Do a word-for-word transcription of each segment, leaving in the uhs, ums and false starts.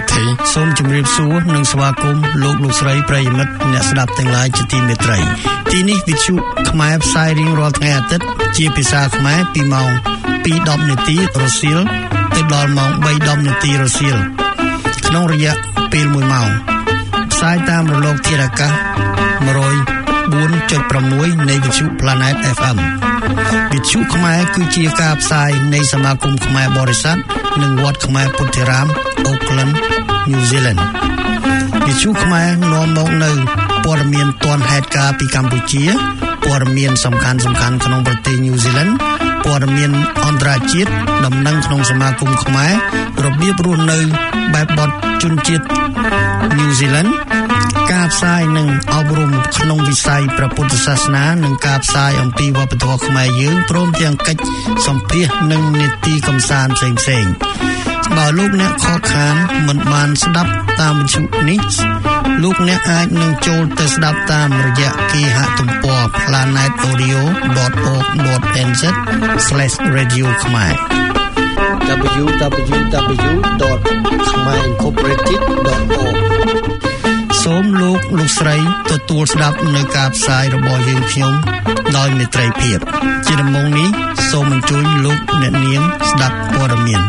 ធីសូមជម្រាបសួរនិងស្វាគមន៍លោកលោកស្រីប្រិយមិត្តអ្នកស្ដាប់ទាំងឡាយជាទីមេត្រីទីនេះវិទ្យុខ្មែរផ្សាយរៀងរាល់ថ្ងៃអាទិត្យជាភាសាខ្មែរពីម៉ោង ពីរដប់ នាទីរសៀលទៅដល់ម៉ោង បីដប់ នាទីរសៀលក្នុងរយៈពេលមួយម៉ោងផ្សាយតាមរលកធាតុអាកាស one oh four point six នៃវិទ្យុ Planet เอฟ เอ็ม វិទ្យុខ្មែរគឺជាការផ្សាយនៃសមាគមខ្មែរបរិស័ទនិងវត្តខ្មែរពុទ្ធិរាម Auckland New Zealand វិទ្យុខ្មែរនាំមកនៅព័ត៌មានទាន់ហេតុការណ៍ពីកម្ពុជាព័ត៌មានសំខាន់ៗក្នុងប្រទេស New Zealand ព័ត៌មានអន្តរជាតិដំណឹងក្នុងសមាគមខ្មែររបៀបរស់នៅបែបបទជនជាតិ New Zealand ការផ្សាយនិងអប់រំក្នុងវិស័យព្រះពុទ្ធសាសនានិងការផ្សាយអំពីវប្បធម៌ខ្មែរយើងព្រមទាំងកិច្ចសម្ភាសន៍និងនីតិកម្សាន្តផ្សេងៗបើលោកអ្នកខកខានមិនបានស្ដាប់តាមវិទ្យុនេះលោកអ្នកអាចនឹងចូលទៅស្ដាប់តាមរយៈគេហទំព័រ planet audio dot org dot n z slash radio ខ្មែរ double-u double-u double-u dot khmer incorporated dot org សូមលោកលោកស្រីទទួលស្ដាប់នៅការផ្សាយរបស់យើងខ្ញុំដោយមេត្រីភាពជាដំបូងនេះសូមអញ្ជើញលោកអ្នកនាងស្ដាប់ព័ត៌មាន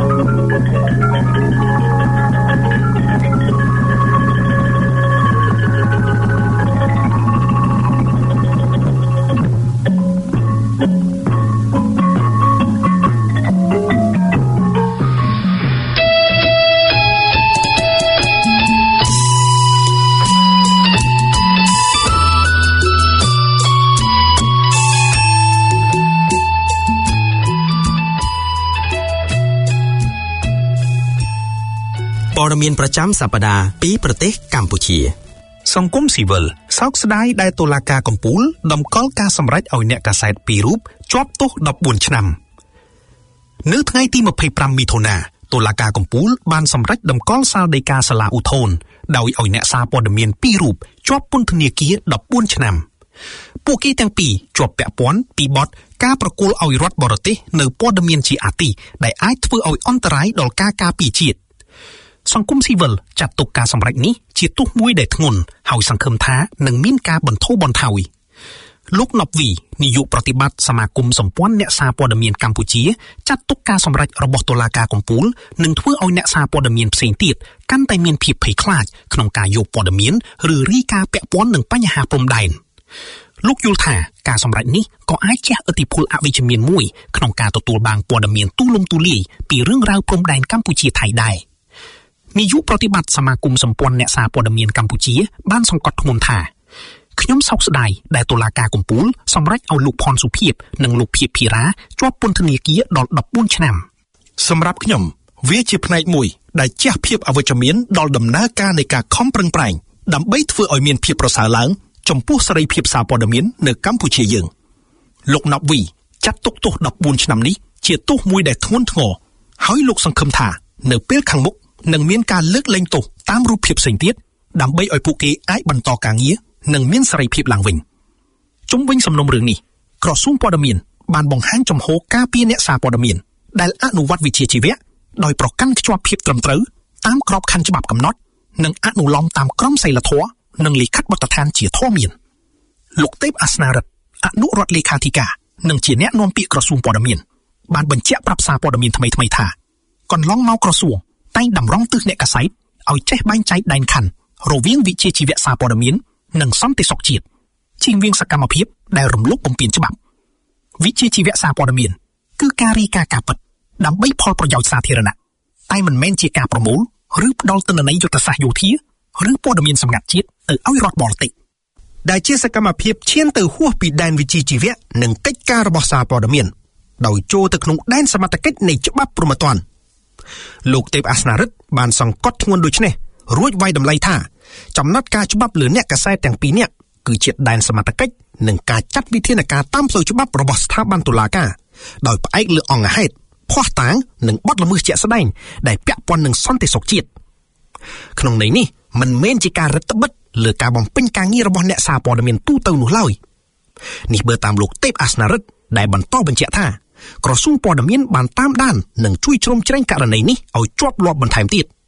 ព័ត៌មានប្រចាំសប្តាហ៍ពីប្រទេសកម្ពុជាសង្គមស៊ីវិលសោកស្ដាយដែលតុលាការកំពូលតម្កល់ការសម្រេចឲ្យអ្នកកាសែតពីររូបជាប់ទោស14ឆ្នាំនៅថ្ងៃទីtwenty-fiveមិថុនាតុលាការកំពូលបានសម្រេចតម្កល់សាលដីកាសាលាឧទ្ធរណ៍ដោយឲ្យអ្នកសារព័ត៌មានពីររូបជាប់ពន្ធនាគារfourteenឆ្នាំពួកគេទាំងពីរជាប់ពាក់ព័ន្ធពីបទការប្រគល់ឲ្យរដ្ឋបរទេសនៅព័ត៌មានជាអាទិដែលអាចធ្វើឲ្យអន្តរាយដល់ការការពារជាតិសង្គមស៊ីវិលចាត់ទុកការសម្រេចនេះជាទោសមួយដែលធ្ងន់ហើយសង្ឃឹមថានឹងមានការបន្ធូរបន្ថយលោកណប់វីនាយកប្រតិបត្តិសមាគមសម្ព័ន្ធអ្នកសារព័ត៌មានកម្ពុជាចាត់ទុកការសម្រេចរបស់តុលាការកំពូលនឹងធ្វើឲ្យអ្នកសារព័ត៌មានផ្សេងទៀតកាន់តែមានភាពភ័យខ្លាចក្នុងការយកព័ត៌មានឬរាយការណ៍ពាក់ព័ន្ធនឹងបញ្ហាព្រំដែនលោកយល់ថាការសម្រេចនេះក៏អាចជះឥទ្ធិពលអវិជ្ជមានមួយក្នុងការទទួលបានព័ត៌មានទូលំទូលាយពីរឿងរ៉ាវព្រំដែនកម្ពុជាថៃដែរនាយកប្រតិបត្តិសមាគមសម្ព័ន្ធអ្នកសារព័ត៌មានកម្ពុជាបានសង្កត់ធ្ងន់ថាខ្ញុំសោកស្ដាយដែលតុលាការកំពូលសម្រេចឲ្យលោកផនសុភីបនិងលោកភៀបភីរ៉ាជាប់ពន្ធនាគារដល់fourteenឆ្នាំសម្រាប់ខ្ញុំវាជាផ្នែកមួយដែលជះភាពអវិជ្ជមានដល់ដំណើរការនៃការខំប្រឹងប្រែងដើម្បីធ្វើឲ្យមានភាពប្រសើរឡើងចំពោះសេរីភាពសារព័ត៌មាននៅកម្ពុជាយើងលោកណាប់វីចាត់ទុកទោសfourteenឆ្នាំនេះជាទោសមួយដែលធ្ងន់ធ្ងរហើយលោកសង្ឃឹមថានៅពេលខាងមុខនឹងមានការលើកលែងទោសតាមរូបភាពផ្សេងទៀតដើម្បីឲ្យពួកគេអាចបន្តការងារនិងមានសេរីភាពឡើងវិញជុំវិញសំណុំរឿងនេះក្រសួងព័ត៌មានបានបង្ហាញចំហការពារអ្នកសារព័ត៌មានដែលអនុវត្តវិជ្ជាជីវៈដោយប្រកាន់ខ្ជាប់ភាពត្រឹមត្រូវតាមក្របខ័ណ្ឌច្បាប់កំណត់និងអនុលោមតាមក្រមសីលធម៌និងលិខិតបទដ្ឋានជាធម៌មានលោកទេពអាសនារិទ្ធអនុរដ្ឋលេខាធិការនិងជាអ្នកនាំពាក្យក្រសួងព័ត៌មានបានបញ្ជាក់ប្រាប់សារព័ត៌មានថ្មីៗថាកន្លងមកក្រសួងតែងតម្រង់ទិសអ្នកកាសែតឲ្យចេះបែងចែកដែនខណ្ឌរវាងវិជ្ជាជីវៈសារព័ត៌មាននិងសន្តិសុខជាតិជៀសវាងសកម្មភាពដែលរំលោភបំពានច្បាប់វិជ្ជាជីវៈសារព័ត៌មានគឺការរាយការណ៍ការពិតដើម្បីផលប្រយោជន៍សាធារណៈតែមិនមែនជាការប្រមូលឬផ្ដល់ទិន្នន័យយុទ្ធសាស្ត្រយោធាឬព័ត៌មានសម្ងាត់ជាតិទៅឲ្យរដ្ឋបរទេសដែលជាសកម្មភាពឈានទៅហួសពីដែនវិជ្ជាជីវៈនិងកិច្ចការរបស់សារព័ត៌មានដោយចូលទៅក្នុងដែនសមត្ថកិច្ចនៃច្បាប់ព្រហ្មទណ្ឌលោកទេពអាសនារិទ្ធបានសង្កត់ធ្ងន់ដូចនេះរួចវាយតម្លៃថាចំណាត់ការច្បាប់លើអ្នកកាសែតទាំងពីរនាក់គឺជាដែនសមត្ថកិច្ចនិងការចាត់វិធានការតាមផ្លូវច្បាប់របស់ស្ថាប័នតុលាការដោយផ្អែកលើអង្គហេតុភ័ស្តុតាងនិងបទល្មើសជាក់ស្ដែងដែលពាក់ព័ន្ធនឹងសន្តិសុខជាតិក្នុងន័យនេះមិនមែនជាការរឹតបន្តឹងលើការបំពេញការងាររបស់អ្នកសារព័ត៌មានទូទៅនោះឡើយនេះបើតាមលោកទេពអាសនារិទ្ធដែលបន្តបញ្ជាក់ថាក្រសួងព័ត៌មានបានតាមដាននិងជួយជ្រោមជ្រែងករណីនេះឲ្យជាប់លាប់បន្ថែមទៀត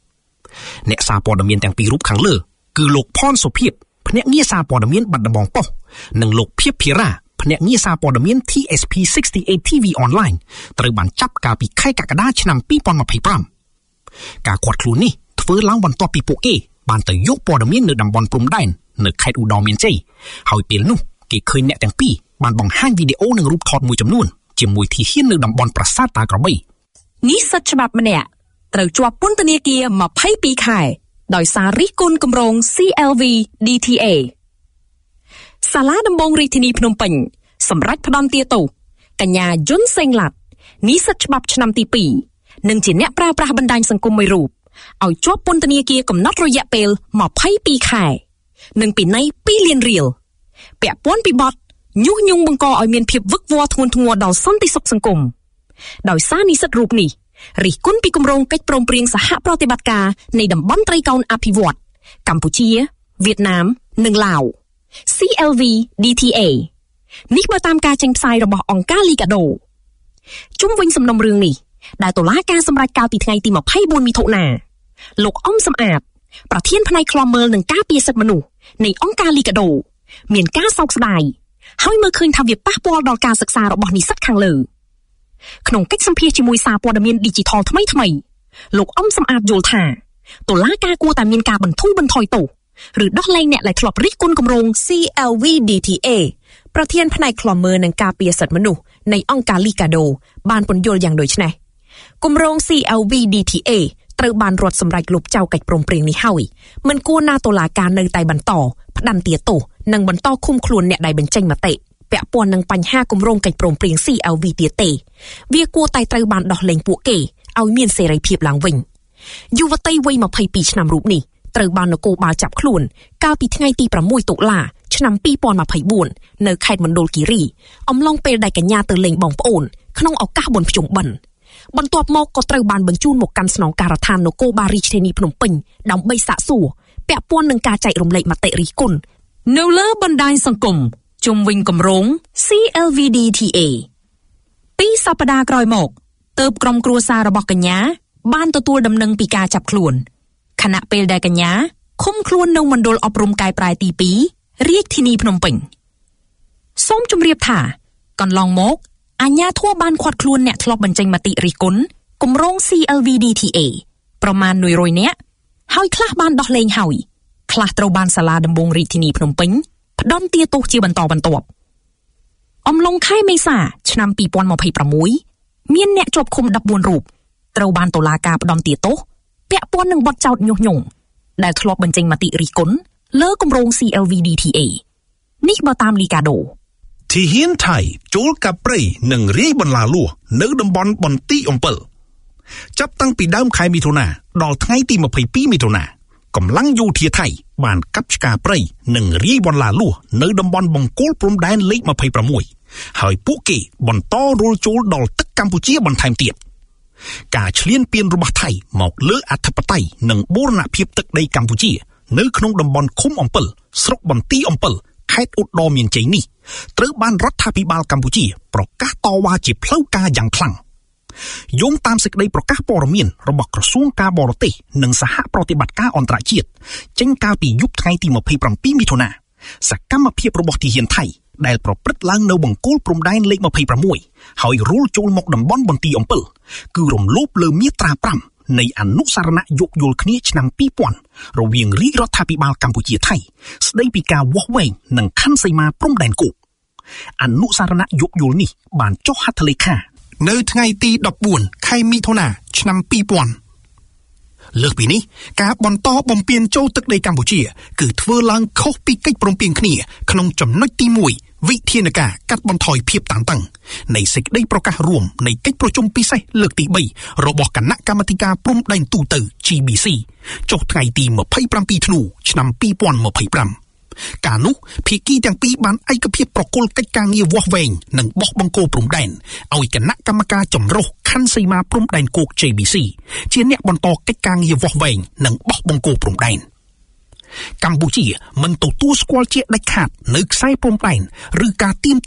អ្នកសារព័ត៌មានទាំងពីររូបខាងលើគឺលោកផនសុភាពភ្នាក់ងារសារព័ត៌មានបាត់ដំបងប៉ុស្តិ៍និងលោកភៀបភារ៉ាភ្នាក់ងារសារព័ត៌មាន T S P šesťdesiat osem ที วี Online ត្រូវបានចាប់កាលពីខែកក្កដាឆ្នាំពីរពាន់ម្ភៃប្រាំការឃាត់ខ្លួននេះធ្វើឡើងបន្ទាប់ពីពួកគេបានទៅយកព័ត៌មាននៅតំបន់ព្រំដែននៅខេត្តឧត្តរមានជ័យហើយពេលនោះគេឃើញអ្នកទាំងពីរបានបង្ហាញវីដេអូនិងរូបថតមួយចំនួនជាមួយទីហ៊ាននៅតំបន់ប្រាសាទតាក្របីនិស្សិតច្បាប់ម្នាក់ត្រូវជាប់ពន្ធនាគារម្ភៃពីរខែដោយសាររិះគន់គម្រោង C L V D T A សាលាដំបងរាជធានីភ្នំពេញសម្រេចផ្តន្ទាទោសកញ្ញាយុនសេងឡាត់និស្សិតច្បាប់ឆ្នាំទីពីរនិងជាអ្នកប្រើប្រាស់បណ្ដាញសង្គមមួយរូបឲ្យជាប់ពន្ធនាគារកំណត់រយៈពេលម្ភៃពីរខែនិងពិន័យពីរលានរៀលពាក់ព័ន្ធពីបទញុះញង់បង្កឲ្យមានភាពវឹកវរធ្ងន់ធ្ងរដល់សន្តិសុខសង្គមដោយសារនិស្សិតរូបនេះរិះគន់ពីគម្រោងកិច្ចព្រមព្រៀងសហប្រតិបត្តិការនៃតំបន់ត្រីកោណអភិវឌ្ឍន៍កម្ពុជាវៀតណាមនិងឡាវ C L V D T A នេះបើតាមការចេញផ្សាយរបស់អង្គការ Liga do ជុំវិញសំណុំរឿងនេះដែលតុលាការសម្រេចកាលពីថ្ងៃទីម្ភៃបួនមិថុនាលោកអំសំអាតប្រធានផ្នែកឃ្លាំមើលនិងការពារសិទ្ធិមនុស្សនៃអង្គការ Liga do មានការសោកស្ដាយហើយមើលឃើញថាវាប៉ះពាល់ដល់ការសិក្សារបស់និស្សិតខាងលើក្នុងកិច្ចសម្ភាសជាមួយសារព័ត៌មាន Digital ថ្មីថ្មីលោកអំសំអាតយល់ថាតុលាការគួរតែមានការបន្ធូរបន្ថយទោសឬដោះលែងអ្នកដែលធ្លាប់រិះគន់គម្រោង C L V D T A ប្រធានផ្នែកឃ្លាំមើលនិងការពារសិទ្ធិមនុស្សនៃអង្គការ Liga do បានពន្យល់យ៉ាងដូចនេះគម្រោង C L V D T A ត្រូវបានរដ្ឋសម្រេចលុបចោលកិច្ចព្រមព្រៀងនេះហើយមិនគួរណាតុលាការនៅតែបន្តផ្ដន្ទាទោសនិងបន្តឃុំខ្លួនអ្នកដែលបញ្ចេញមតិពាក់ព័ន្ធនឹងបញ្ហាគម្រោងកិច្ចព្រមព្រៀង C L V ទៀតទេវាគួរតែត្រូវបានដោះលែងពួកគេឲ្យមានសេរីភាពឡើងវិញយុវតីវ័យម្ភៃពីរឆ្នាំរូបនេះត្រូវបាននគរបាលចាប់ខ្លួនកាលពីថ្ងៃទីប្រាំមួយតុលាឆ្នាំពីរពាន់ម្ភៃបួននៅខេត្តមណ្ឌលគិរីអំឡុងពេលដែលកញ្ញាទៅលេងបងប្អូនក្នុងឱកាសបុណ្យភ្ជុំបិណ្ឌបន្ទាប់មកក៏ត្រូវបានបញ្ជូនមកកាន់ស្នងការដ្ឋាននគរបាលរាជធានីភ្នំពេញដើម្បីសាកសួរពាក់ព័ន្ធនឹងការចែករំលែកមតិរិះគន់នៅលើបណ្ដាញសង្គមជុំវិញគម្រោង C L V D T A ពីរសប្តាហ៍ក្រោយមកទើបក្រុមគ្រួសាររបស់កញ្ញាបានទទួលដំណឹងពីការចាប់ខ្លួនខណៈពេលដែលកញ្ញាឃុំខ្លួននៅមណ្ឌលអប់រំកែប្រែទីពីររាជធានីភ្នំពេញសូមជម្រាបថាកន្លងមកអាជ្ញាធរបានឃាត់ខ្លួនអ្នកធ្លាប់បញ្ចេញមតិរិះគន់គម្រោង C L V D T A ប្រមាណមួយរយនាក់ហើយខ្លះបានដោះលែងហើយខ្លះត្រូវបានសាលាដំបងរាជធានីភ្នំពេញផ្ដន្ទាទោសជាបន្តបន្ទាប់អំឡុងខែមេសាឆ្នាំពីរពាន់ម្ភៃប្រាំមួយមានអ្នកជាប់ឃុំដប់បួនរូបត្រូវបានតុលាការផ្ដន្ទាទោសពាក់ព័ន្ធនឹងបទចោទញុះញង់ដែលធ្លាប់បញ្ចេញមតិរិះគន់លើគម្រោង C L V D T A នេះបើតាម Liga do ទីហ៊ានថៃចូលកាប់ព្រៃនិងរាយបន្លាលួសនៅតំបន់បន្ទាយអំពិលចាប់តាំងពីដើមខែមិថុនាដល់ថ្ងៃទីម្ភៃពីរមិថុនាកម្លាំងយោធាថៃបានកាប់ឆ្ការព្រៃនិងរាយបន្លាលួសនៅតំបន់បង្គោលព្រំដែនលេខម្ភៃប្រាំមួយហើយពួកគេបន្តរុលចូលដល់ទឹកកម្ពុជាបន្ថែមទៀតការឈ្លានពានរបស់ថៃមកលើអធិបតេយ្យនិងបូរណភាពទឹកដីកម្ពុជានៅក្នុងតំបន់ឃុំអំពិលស្រុកបន្ទាយអំពិលខេត្តឧត្តរមានជ័យនេះត្រូវបានរដ្ឋាភិបាលកម្ពុជាប្រកាសតវ៉ាជាផ្លូវការយ៉ាងខ្លាំងយោងតាមសេចក្តីប្រកាសព័ត៌មានរបស់ក្រសួងការបរទេសនិងសហប្រតិបត្តិការអន្តរជាតិចេញកាលពីយប់ថ្ងៃទីម្ភៃប្រាំពីរមិថុនាសកម្មភាពរបស់ទាហានថៃដែលប្រព្រឹត្តឡើងនៅបង្គោលព្រំដែនលេខម្ភៃប្រាំមួយហើយរុលចូលមកតំបន់បន្ទាយអំពិលគឺរំលោភលើមាត្រាប្រាំនៃអនុសរណៈយោគយល់គ្នាឆ្នាំពីរពាន់រវាងរាជរដ្ឋាភិបាលកម្ពុជាថៃស្ដីពីការវាស់វែងនិងខណ្ឌសីមាព្រំដែនគោកអនុសរណៈយោគយល់នេះបានចុះហត្ថលេខានៅថ្ងៃទីដប់បួនខែមិថុនាឆ្នាំពីរពាន់លើសពីនេះការបន្តបំពានចូលទឹកដីកម្ពុជាគឺធ្វើឡើងខុសពីកិច្ចព្រមព្រៀងគ្នាក្នុងចំណុចទីមួយវិធានការកាត់បន្ថយភាពតានតឹងនៃសេចក្តីប្រកាសរួមនៃកិច្ចប្រជុំពិសេសលើកទីបីរបស់គណៈកម្មាធិការព្រំដែនទូទៅ G B C ចុះថ្ងៃទីម្ភៃប្រាំពីរធ្នូឆ្នាំពីរពាន់ម្ភៃប្រាំកាលនោះភាគីទាំងពីរបានឯកភាពប្រគល់កិច្ចការងារវាស់វែងនិងបោះបង្គោលព្រំដែនឲ្យគណៈកម្មការចម្រុះខណ្ឌសីមាព្រំដែនគោក J B C ជាអ្នកបន្តកិច្ចការងារវាស់វែងនិងបោះបង្គោលព្រំដែនកម្ពុជាមិនទទួលស្គាល់ជាដាច់ខាតនៅខ្សែព្រំដែនឬការទាមទារ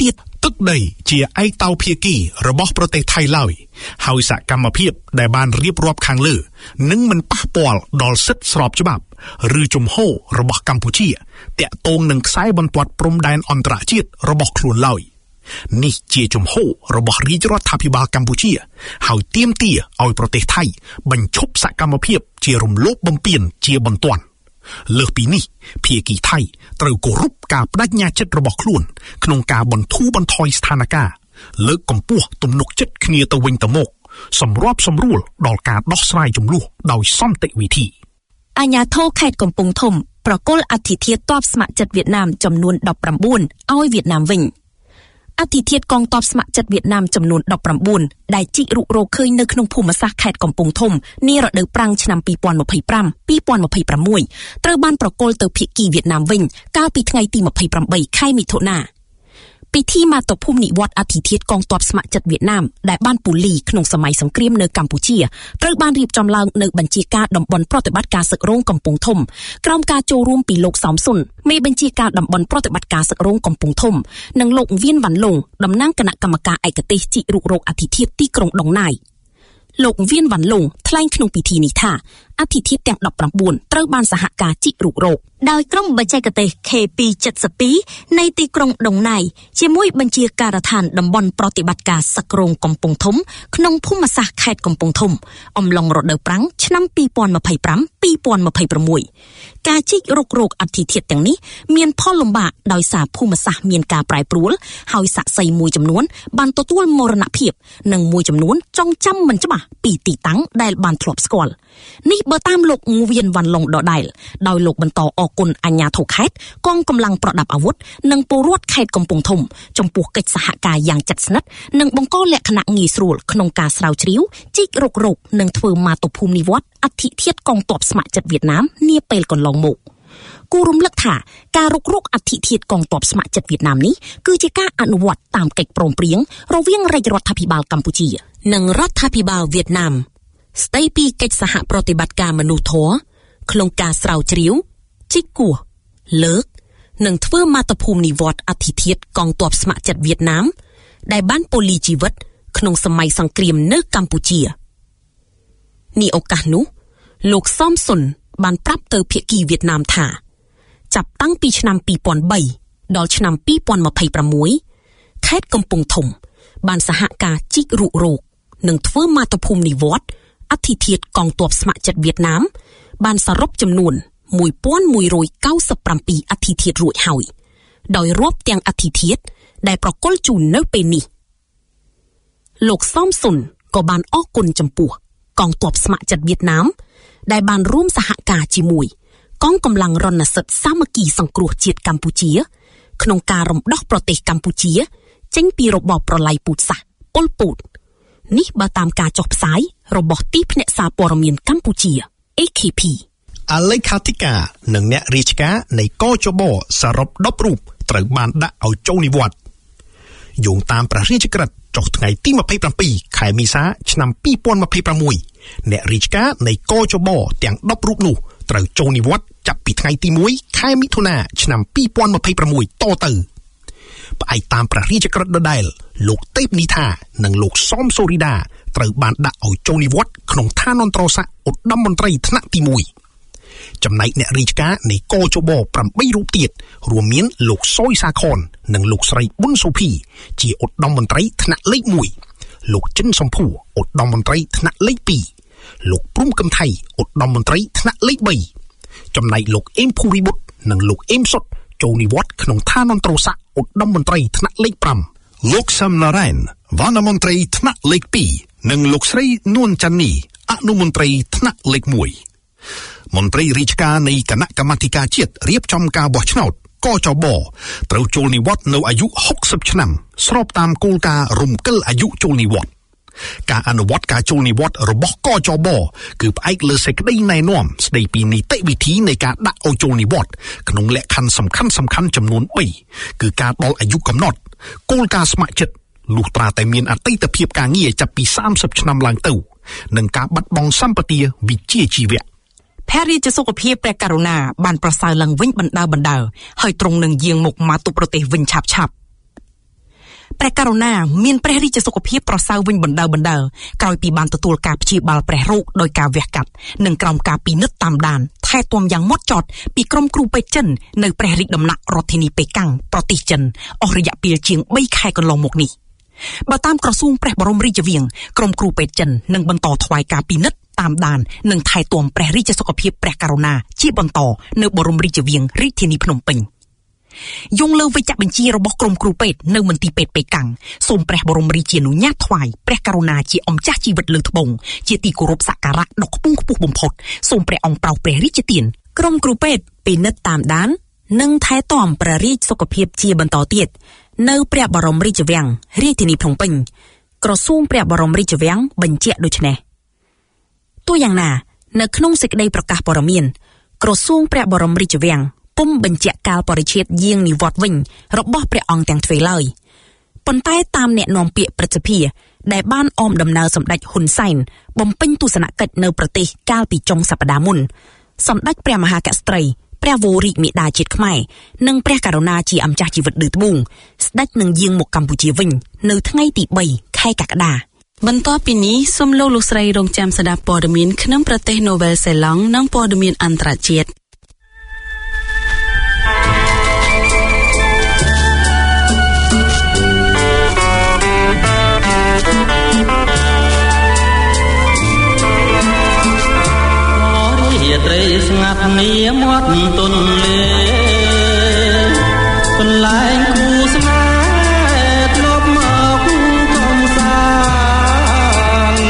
ទឹកដីជាឯកតោភាគីរបស់ប្រទេសថៃឡើយហើយសកម្មភាពដែលបានរៀបរាប់ខាងលើនឹងមិនប៉ះពាល់ដល់សិទ្ធិស្របច្បាប់ឬជំហររបស់កម្ពុជាតាក់ទងនឹងខ្សែបន្ទាត់ព្រំដែនអន្តរជាតិរបស់ខ្លួនឡើយនេះជាជំហររបស់រាជរដ្ឋាភិបាលកម្ពុជាហើយទាមទារឲ្យប្រទេសថៃបញ្ឈប់សកម្មភាពជារំលោភបំពានជាបន្ទាន់លើសពីនេះភាគីថៃត្រូវគោរពការបដិញ្ញាចិត្តរបស់ខ្លួនក្នុងការបន្ធូរបន្ថយស្ថានភាពលើកកម្ពស់ទំនុកចិត្តគ្នាទៅវិញទៅមកសម្របសម្រួលដល់ការដោះស្រាយជម្លោះដោយសន្តិវិធីអាជ្ញាធរខេត្តកំពង់ធំប្រគល់អធិធាតុទ័ពស្ម័គ្រចិត្តវៀតណាមចំនួនដប់ប្រាំបួនឲ្យវៀតណាមវិញអធិធាតុកងទ័ពស្ម័គ្រចិត្តវៀតណាមចំនួនដប់ប្រាំបួនដែលជីករករកឃើញនៅក្នុងភូមិសាស្ត្រខេត្តកំពង់ធំនារដូវប្រាំងឆ្នាំពីរពាន់ម្ភៃប្រាំ ពីរពាន់ម្ភៃប្រាំមួយត្រូវបានប្រគល់ទៅភាគីវៀតណាមវិញកាលពីថ្ងៃទីម្ភៃប្រាំបីខែមិថុនាពិធីមាតុភូមិនិវត្តន៍អធិធាតុកងទ័ពស្ម័គ្រចិត្តវៀតណាមដែលបានពូលីក្នុងសម័យសង្គ្រាមនៅកម្ពុជាត្រូវបានរៀបចំឡើងនៅបញ្ជាការតំបន់ប្រតិបត្តិការសឹករងកំពង់ធំក្រោមការចូលរួមពីលោកសោមសុនមេបញ្ជាការតំបន់ប្រតិបត្តិការសឹករងកំពង់ធំនិងលោកវៀនវ៉ាន់ឡុងតំណាងគណៈកម្មការឯកទេសជីករុករកអធិធាតុទីក្រុងដុងណាយលោកវៀនវ៉ាន់ឡុងថ្លែងក្នុងពិធីនេះថាអធិធាតុទាំងដប់ប្រាំបួនត្រូវបានសហការជីករុករកដោយក្រុមបច្ចេកទេស ខេ ពីរ เจ็ดสิบสอง នៃទីក្រុងដុងណាយជាមួយបញ្ជាការដ្ឋានតំបន់ប្រតិបត្តិការសឹករងកំពង់ធំក្នុងភូមិសាស្ត្រខេត្តកំពង់ធំអំឡុងរដូវប្រាំងឆ្នាំពីរពាន់ម្ភៃប្រាំ ពីរពាន់ម្ភៃប្រាំមួយការជីករុករកអធិធាតុទាំងនេះមានផលលំបាកដោយសារភូមិសាស្ត្រមានការប្រែប្រួលហើយសាក្សីមួយចំនួនបានទទួលមរណភាពនិងមួយចំនួនចងចាំមិនច្បាស់ពីទីតាំងដែលបានធ្លាប់ស្គាល់នេះបើតាមលោកវៀនវ៉ាន់ឡុងដដែលដោយលោកបន្តអគុណអាជ្ញាធរខេត្តកងកម្លាំងប្រដាប់អាវុធនិងពលរដ្ឋខេត្តកំពង់ធំចំពោះកិច្ចសហការយ៉ាងជិតស្និទ្ធនិងបង្កលក្ខណៈងាយស្រួលក្នុងការស្រាវជ្រាវជីករុករកនិងធ្វើមាតុភូមិនិវត្តន៍អធិធាតុកងទ័ពស្ម័គ្រចិត្តវៀតណាមនាពេលកន្លងមកគូរំលឹកថាការរុករកអធិធាតុកងទ័ពស្ម័គ្រចិត្តវៀតណាមនេះគឺជាការអនុវត្តតាមកិច្ចព្រមព្រៀងរវាងរាជរដ្ឋាភិបាលកម្ពុជានិងរដ្ឋាភិបាលវៀតណាមស្ដីពីកិច្ចសហប្រតិបត្តិការមនុស្សធម៌ក្នុងការស្រាវជ្រាវជីកគោះលើកនិងធ្វើមាតុភូមិនិវត្តន៍អធិធាតុកងទ័ពស្ម័គ្រចិត្តវៀតណាមដែលបានពលីជីវិតក្នុងសម័យសង្គ្រាមនៅកម្ពុជានេះឱកាសនោះលោកសោមសុនបានប្រាប់ទៅភាគីវៀតណាមថាចាប់តាំងពីឆ្នាំពីរពាន់បីដល់ឆ្នាំពីរពាន់ម្ភៃប្រាំមួយខេត្តកំពង់ធំបានសហការជីករុករកនិងធ្វើមាតុភូមិនិវត្តន៍អធិធាតុកងទ័ពស្ម័គ្រចិត្តវៀតណាមបានសរុបចំនួនមួយពាន់មួយរយកៅសិបប្រាំពីរអធិធាតុរួចហើយដោយរាប់ទាំងអធិធាតុដែលប្រគល់ជូននៅពេលនេះលោកសោមសុនក៏បានអរគុណចំពោះកងទ័ពស្ម័គ្រចិត្តវៀតណាមដែលបានរួមសហការជាមួយកងកម្លាំងរណសិរ្សសាមគ្គីសង្គ្រោះជាតិកម្ពុជាក្នុងការរំដោះប្រទេសកម្ពុជាចេញពីរបបប្រល័យពូជសាសន៍ប៉ុលពូតនេះបើតាមការចុះផ្សាយរបស់ទីភ្នាក់សារព័ត៌មានកម្ពុជា អេ ខេ ភីអលេខាធិការនិងអ្នករាជការនៃកជបសរុបដប់រូបត្រូវបានដាក់ឲ្យចូលនិវត្តន៍យោងតាមព្រះរាជក្រឹត្យចុះថ្ងៃទីម្ភៃប្រាំពីរខែមេសាឆ្នាំពីរពាន់ម្ភៃប្រាំមួយអ្នករាជការនៃកជបទាំងដប់រូបនោះត្រូវចូលនិវត្តន៍ចាប់ពីថ្ងៃទីមួយខែមិថុនាឆ្នាំពីរពាន់ម្ភៃប្រាំមួយតទៅផ្អែកតាមព្រះរាជក្រឹត្យដដែលលោកទេពនីថានិងលោកសំសូរីដាត្រូវបានដាក់ឲ្យចូលនិវត្តន៍ក្នុងឋានអន្តរស័ក្តិឧត្តមមន្ត្រីថ្នាក់ទីមួយចំណែកអ្នករាជការនៃកជបប្រាំបីរូបទៀតរួមមានលោកសុយសាខននិងលោកស្រីប៊ុនសូភីជាឧត្តមមន្ត្រីថ្នាក់លេខមួយលោកចិនសំភួរឧត្តមមន្ត្រីថ្នាក់លេខពីរលោកព្រំកឹមថៃឧត្តមមន្ត្រីថ្នាក់លេខបីចំណែកលោកអេមភូរីបុតនិងលោកអេមសុតចូលនិវត្តន៍ក្នុងឋានអន្តរស័ក្តិឧត្តមមន្ត្រីថ្នាក់លេខប្រាំលោកសំណារ៉ែនវណ្ណមន្ត្រីថ្នាក់លេខពីរនិងលោកស្រីនួនចាន់នីអនុមន្ត្រីថ្នាក់លេខមួយមន្ត្រីរាជការនៃគណៈកម្មាធិការជាតិរៀបចំការបោះឆ្នោតកជបត្រូវចូលនិវត្តន៍នៅអាយុហុកសិបឆ្នាំស្របតាមគោលការណ៍រំកិលអាយុចូលនិវត្តន៍ការអនុវត្តការចូលនិវត្តន៍របស់កជបគឺផ្អែកលើសេចក្តីណែនាំស្តីពីនីតិវិធីនៃការដាក់ឲ្យចូលនិវត្តន៍ក្នុងលក្ខខណ្ឌសំខាន់សំខាន់ចំនួនបីគឺការដល់អាយុកំណត់គោលការណ៍ស្ម័គ្រចិត្តលុះត្រាតែមានអតីតភាពការងារចាប់ពីសាមសិបឆ្នាំឡើងទៅនិងការបាត់បង់សម្បត្តិវិជ្ជាជីវៈភរិយាសុខភាពព្រះករុណាបានប្រសើរឡើងវិញបណ្ដើបណ្ដើហើយទ្រង់នឹងយាងមុខមកទូប្រទេសវិញឆាប់ឆាប់ព្រះករុណាមានព្រះរាជសុខភាពប្រសើរវិញបណ្ដើបណ្ដើក្រោយពីបានទទួលការព្យាបាលព្រះរោគដោយការវះកាត់និងក្រោមការពិនិត្យតាមដានថែទាំយ៉ាងម៉ត់ចត់ពីក្រុមគ្រូពេទ្យចិននៅព្រះរាជដំណាក់រដ្ឋធានីប៉េកាំងប្រទេសចិនអស់រយៈពេលជាងបីខែកន្លងមកនេះបើតាមក្រសួងព្រះបរមរាជវាំងក្រុមគ្រូពេទ្យចិននឹងបន្តថ្វាយការពិនិត្យតាមដាននិងថែទាំព្រះរាជសុខភាពព្រះករុណាជាបន្តនៅបរមរាជវាំងរាជធានីភ្នំពេញយងលើវិជ្ជបញ្ជារបស់ក្រុមគ្រូពេទ្យនៅមន្ទីរពេទ្យប៉េកាំងសូមព្រះបរមរាជានុញ្ញាតថ្វាយព្រះករុណាជាអម្ចាស់ជីវិតលើត្បូងជាទីគោរពសក្ការៈដ៏ខ្ពង់ខ្ពស់បំផុតសូមព្រះអង្គប្រោសព្រះរាជទានក្រុមគ្រូពេទ្យពិនិត្យតាមដាននិងថែទាំព្រះរាជសុខភាពជាបន្តទៀតនៅព្រះបរមរាជវាំងរាជធានីភ្នំពេញក្រសួងព្រះបរមរាជវាំងបញ្ជាក់ដូចនេះទោះយ៉ាងណានៅក្នុងសេចក្តីប្រកាសព័ត៌មានក្រសួងព្រះបរមរាជវាំងពុំបញ្ជាក់កាលបរិច្ឆេទយាងនិវត្តន៍វិញរបស់ព្រះអង្គទាំងទ្វេឡើយប៉ុន្តែតាមអ្នកនាំពាក្យព្រឹទ្ធសភាដែលបានអមដំណើរសម្ដេចហ៊ុនសែនបំពេញទស្សនកិច្ចនៅប្រទេសកាលពីចុងសប្តាហ៍មុនសម្ដេចព្រះមហាក្សត្រីព្រះវររាជមាតាជាតិខ្មែរនិងព្រះករុណាជាអម្ចាស់ជីវិតឌឺត្បូងស្ដេចនឹងយាងមកកម្ពុជាវិញនៅថ្ងៃទីបីខែកក្កដាបន្ទាប់ពីនេះសូមលោកលោកស្រីរងចាំស្ដាប់ព័ត៌មានក្នុងប្រទេសនូវែលសេឡង់និងព័ត៌មានអន្តរជាតិត្រីស្ងាត់នាមាត់ទន្លេកន្លែងគូស្នេហ៍ធ្លាប់មកកំសាន្ត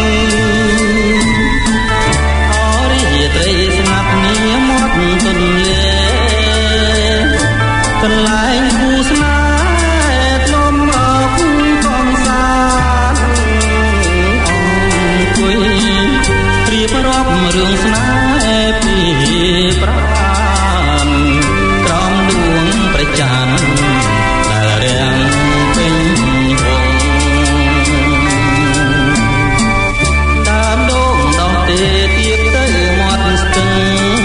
អរិយត្រីស្ងាត់នាមាត់ទន្លេកន្លែងគូស្នេហ៍ធ្លាប់មកកំសាន្តអង្គុយរៀបរាប់រឿងស្នេហ៍ពីប្រានក្រោមដួងព្រះច័ន្ទដែលរាំងពេញវងដើមដូងដោះទេទៀតទៅមាត់ស្ទឹង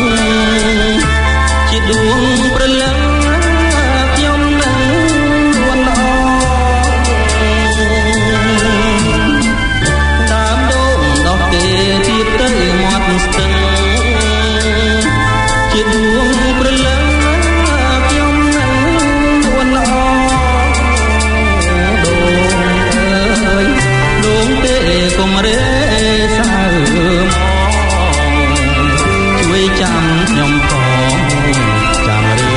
ជាដួងព្រលឹងខ្ញុំនឹងរួនល្អដើមដូងដោះទេទៀតទៅមាត់ស្ទឹងជាដួងព្រលឹងខ្ញុំនឹងរួនល្អដូងអើយដូងទេកុំរេសើមកជួយចាំខ្ញុំផងចាំរឿង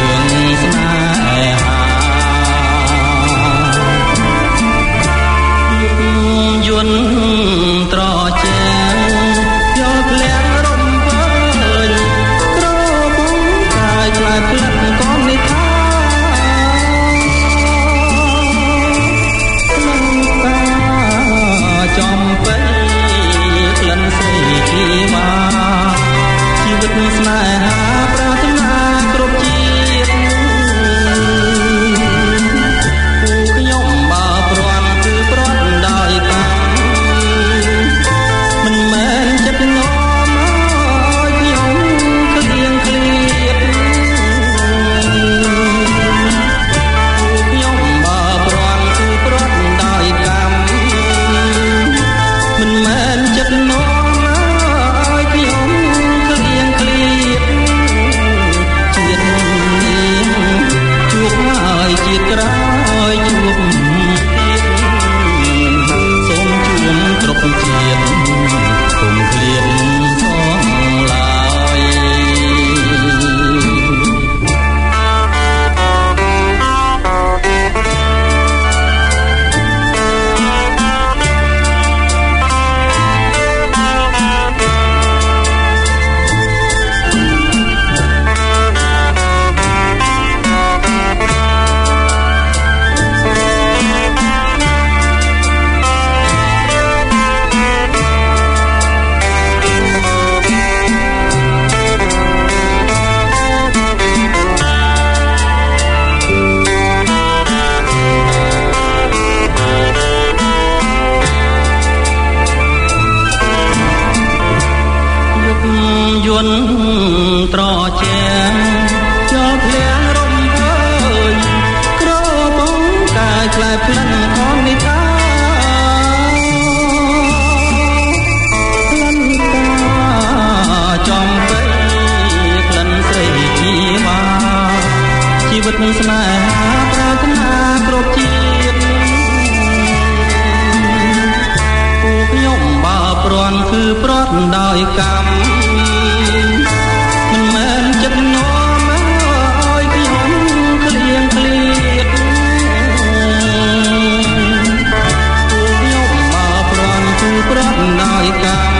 នឹងស្នេហាប្រាថ្នាគ្រប់ជាតិពួកខ្ញុំបើព្រាន់គឺព្រាត់ដោយកម្មមិនមែនចិត្តនោមឲ្យខ្ញុំក្លៀងក្លៀតពួកខ្ញុំបើព្រាន់គឺព្រាត់ដោយកម្ម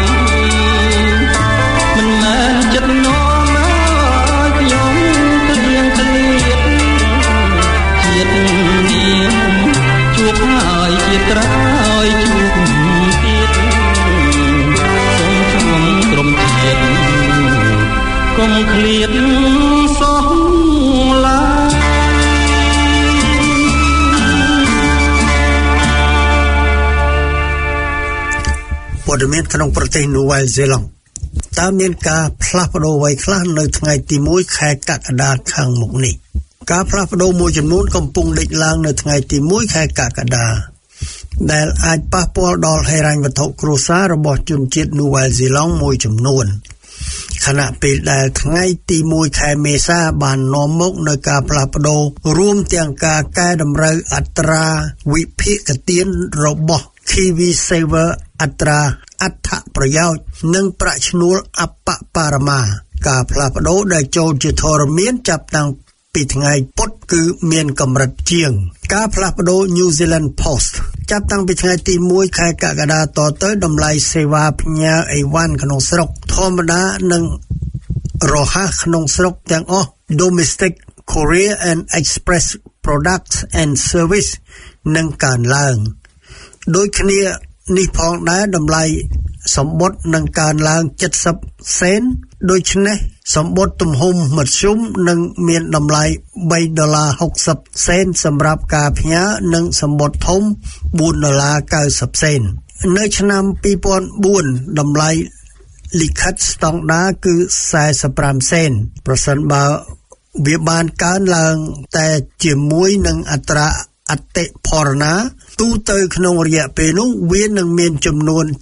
មិនមែនចិត្តនោមឲ្យខ្ញុំក្លៀងក្លៀតជាតិនេះជួបហើយជាតិក្រោយជួបទៀតសូមជុំក្រុមជាតិកុំឃ្លាតសោះឡើយព័ត៌មានក្នុងប្រទេសនូវែលសេឡង់តើមានការផ្លាស់ប្ដូរអ្វីខ្លះនៅថ្ងៃទីមួយខែកក្កដាខាងមុខនេះការផ្លាស់ប្ដូរមួយចំនួនកំពុងលេចឡើងនៅថ្ងៃទីមួយខែកក្កដាដែលអាចប៉ះពាល់ដល់ហិរញ្ញវត្ថុគ្រួសាររបស់ជនជាតិនូវែលសេឡង់មួយចំនួនខណៈពេលដែលថ្ងៃទីមួយខែមេសាបាននាំមកនូវការផ្លាស់ប្ដូររួមទាំងការកែតម្រូវអត្រាវិភាគទានរបស់ KiwiSaver អត្រាអត្ថប្រយោជន៍និងប្រាក់ឈ្នួលអបបរមាការផ្លាស់ប្ដូរដែលចូលជាធរមានចាប់តាំងពីថ្ងៃពុធគឺមានកម្រិតជាងការផ្លាស់ប្ដូរ New Zealand Post ចាប់តាំងពីថ្ងៃទីមួយខែកក្កដាតទៅតម្លៃសេវាផ្ញើអីវ៉ាន់ក្នុងស្រុកធម្មតានិងរហ័សក្នុងស្រុកទាំងអស់ Domestic Courier and Express Products and Service នឹងកើនឡើងដូចគ្នានេះផងដែរតម្លៃសម្បត្តិនឹងកើនឡើងเจ็ดสิบសេនដូច្នេះសម្បត្តិទំហំមធ្យមនឹងមានតម្លៃ3ដុល្លារ60សេនសម្រាប់ការផ្ញើនិងសម្បត្តិធំ4ដុល្លារ90សេននៅឆ្នាំពីរពាន់បួនតម្លៃលិខិតស្តង់ដារគឺ45សេនប្រសិនបើវាបានកើនឡើងតែជាមួយនឹងអត្រាអតិផរណាទូទៅក្នុងរយៈពេលនោះវានឹងមានចំនួន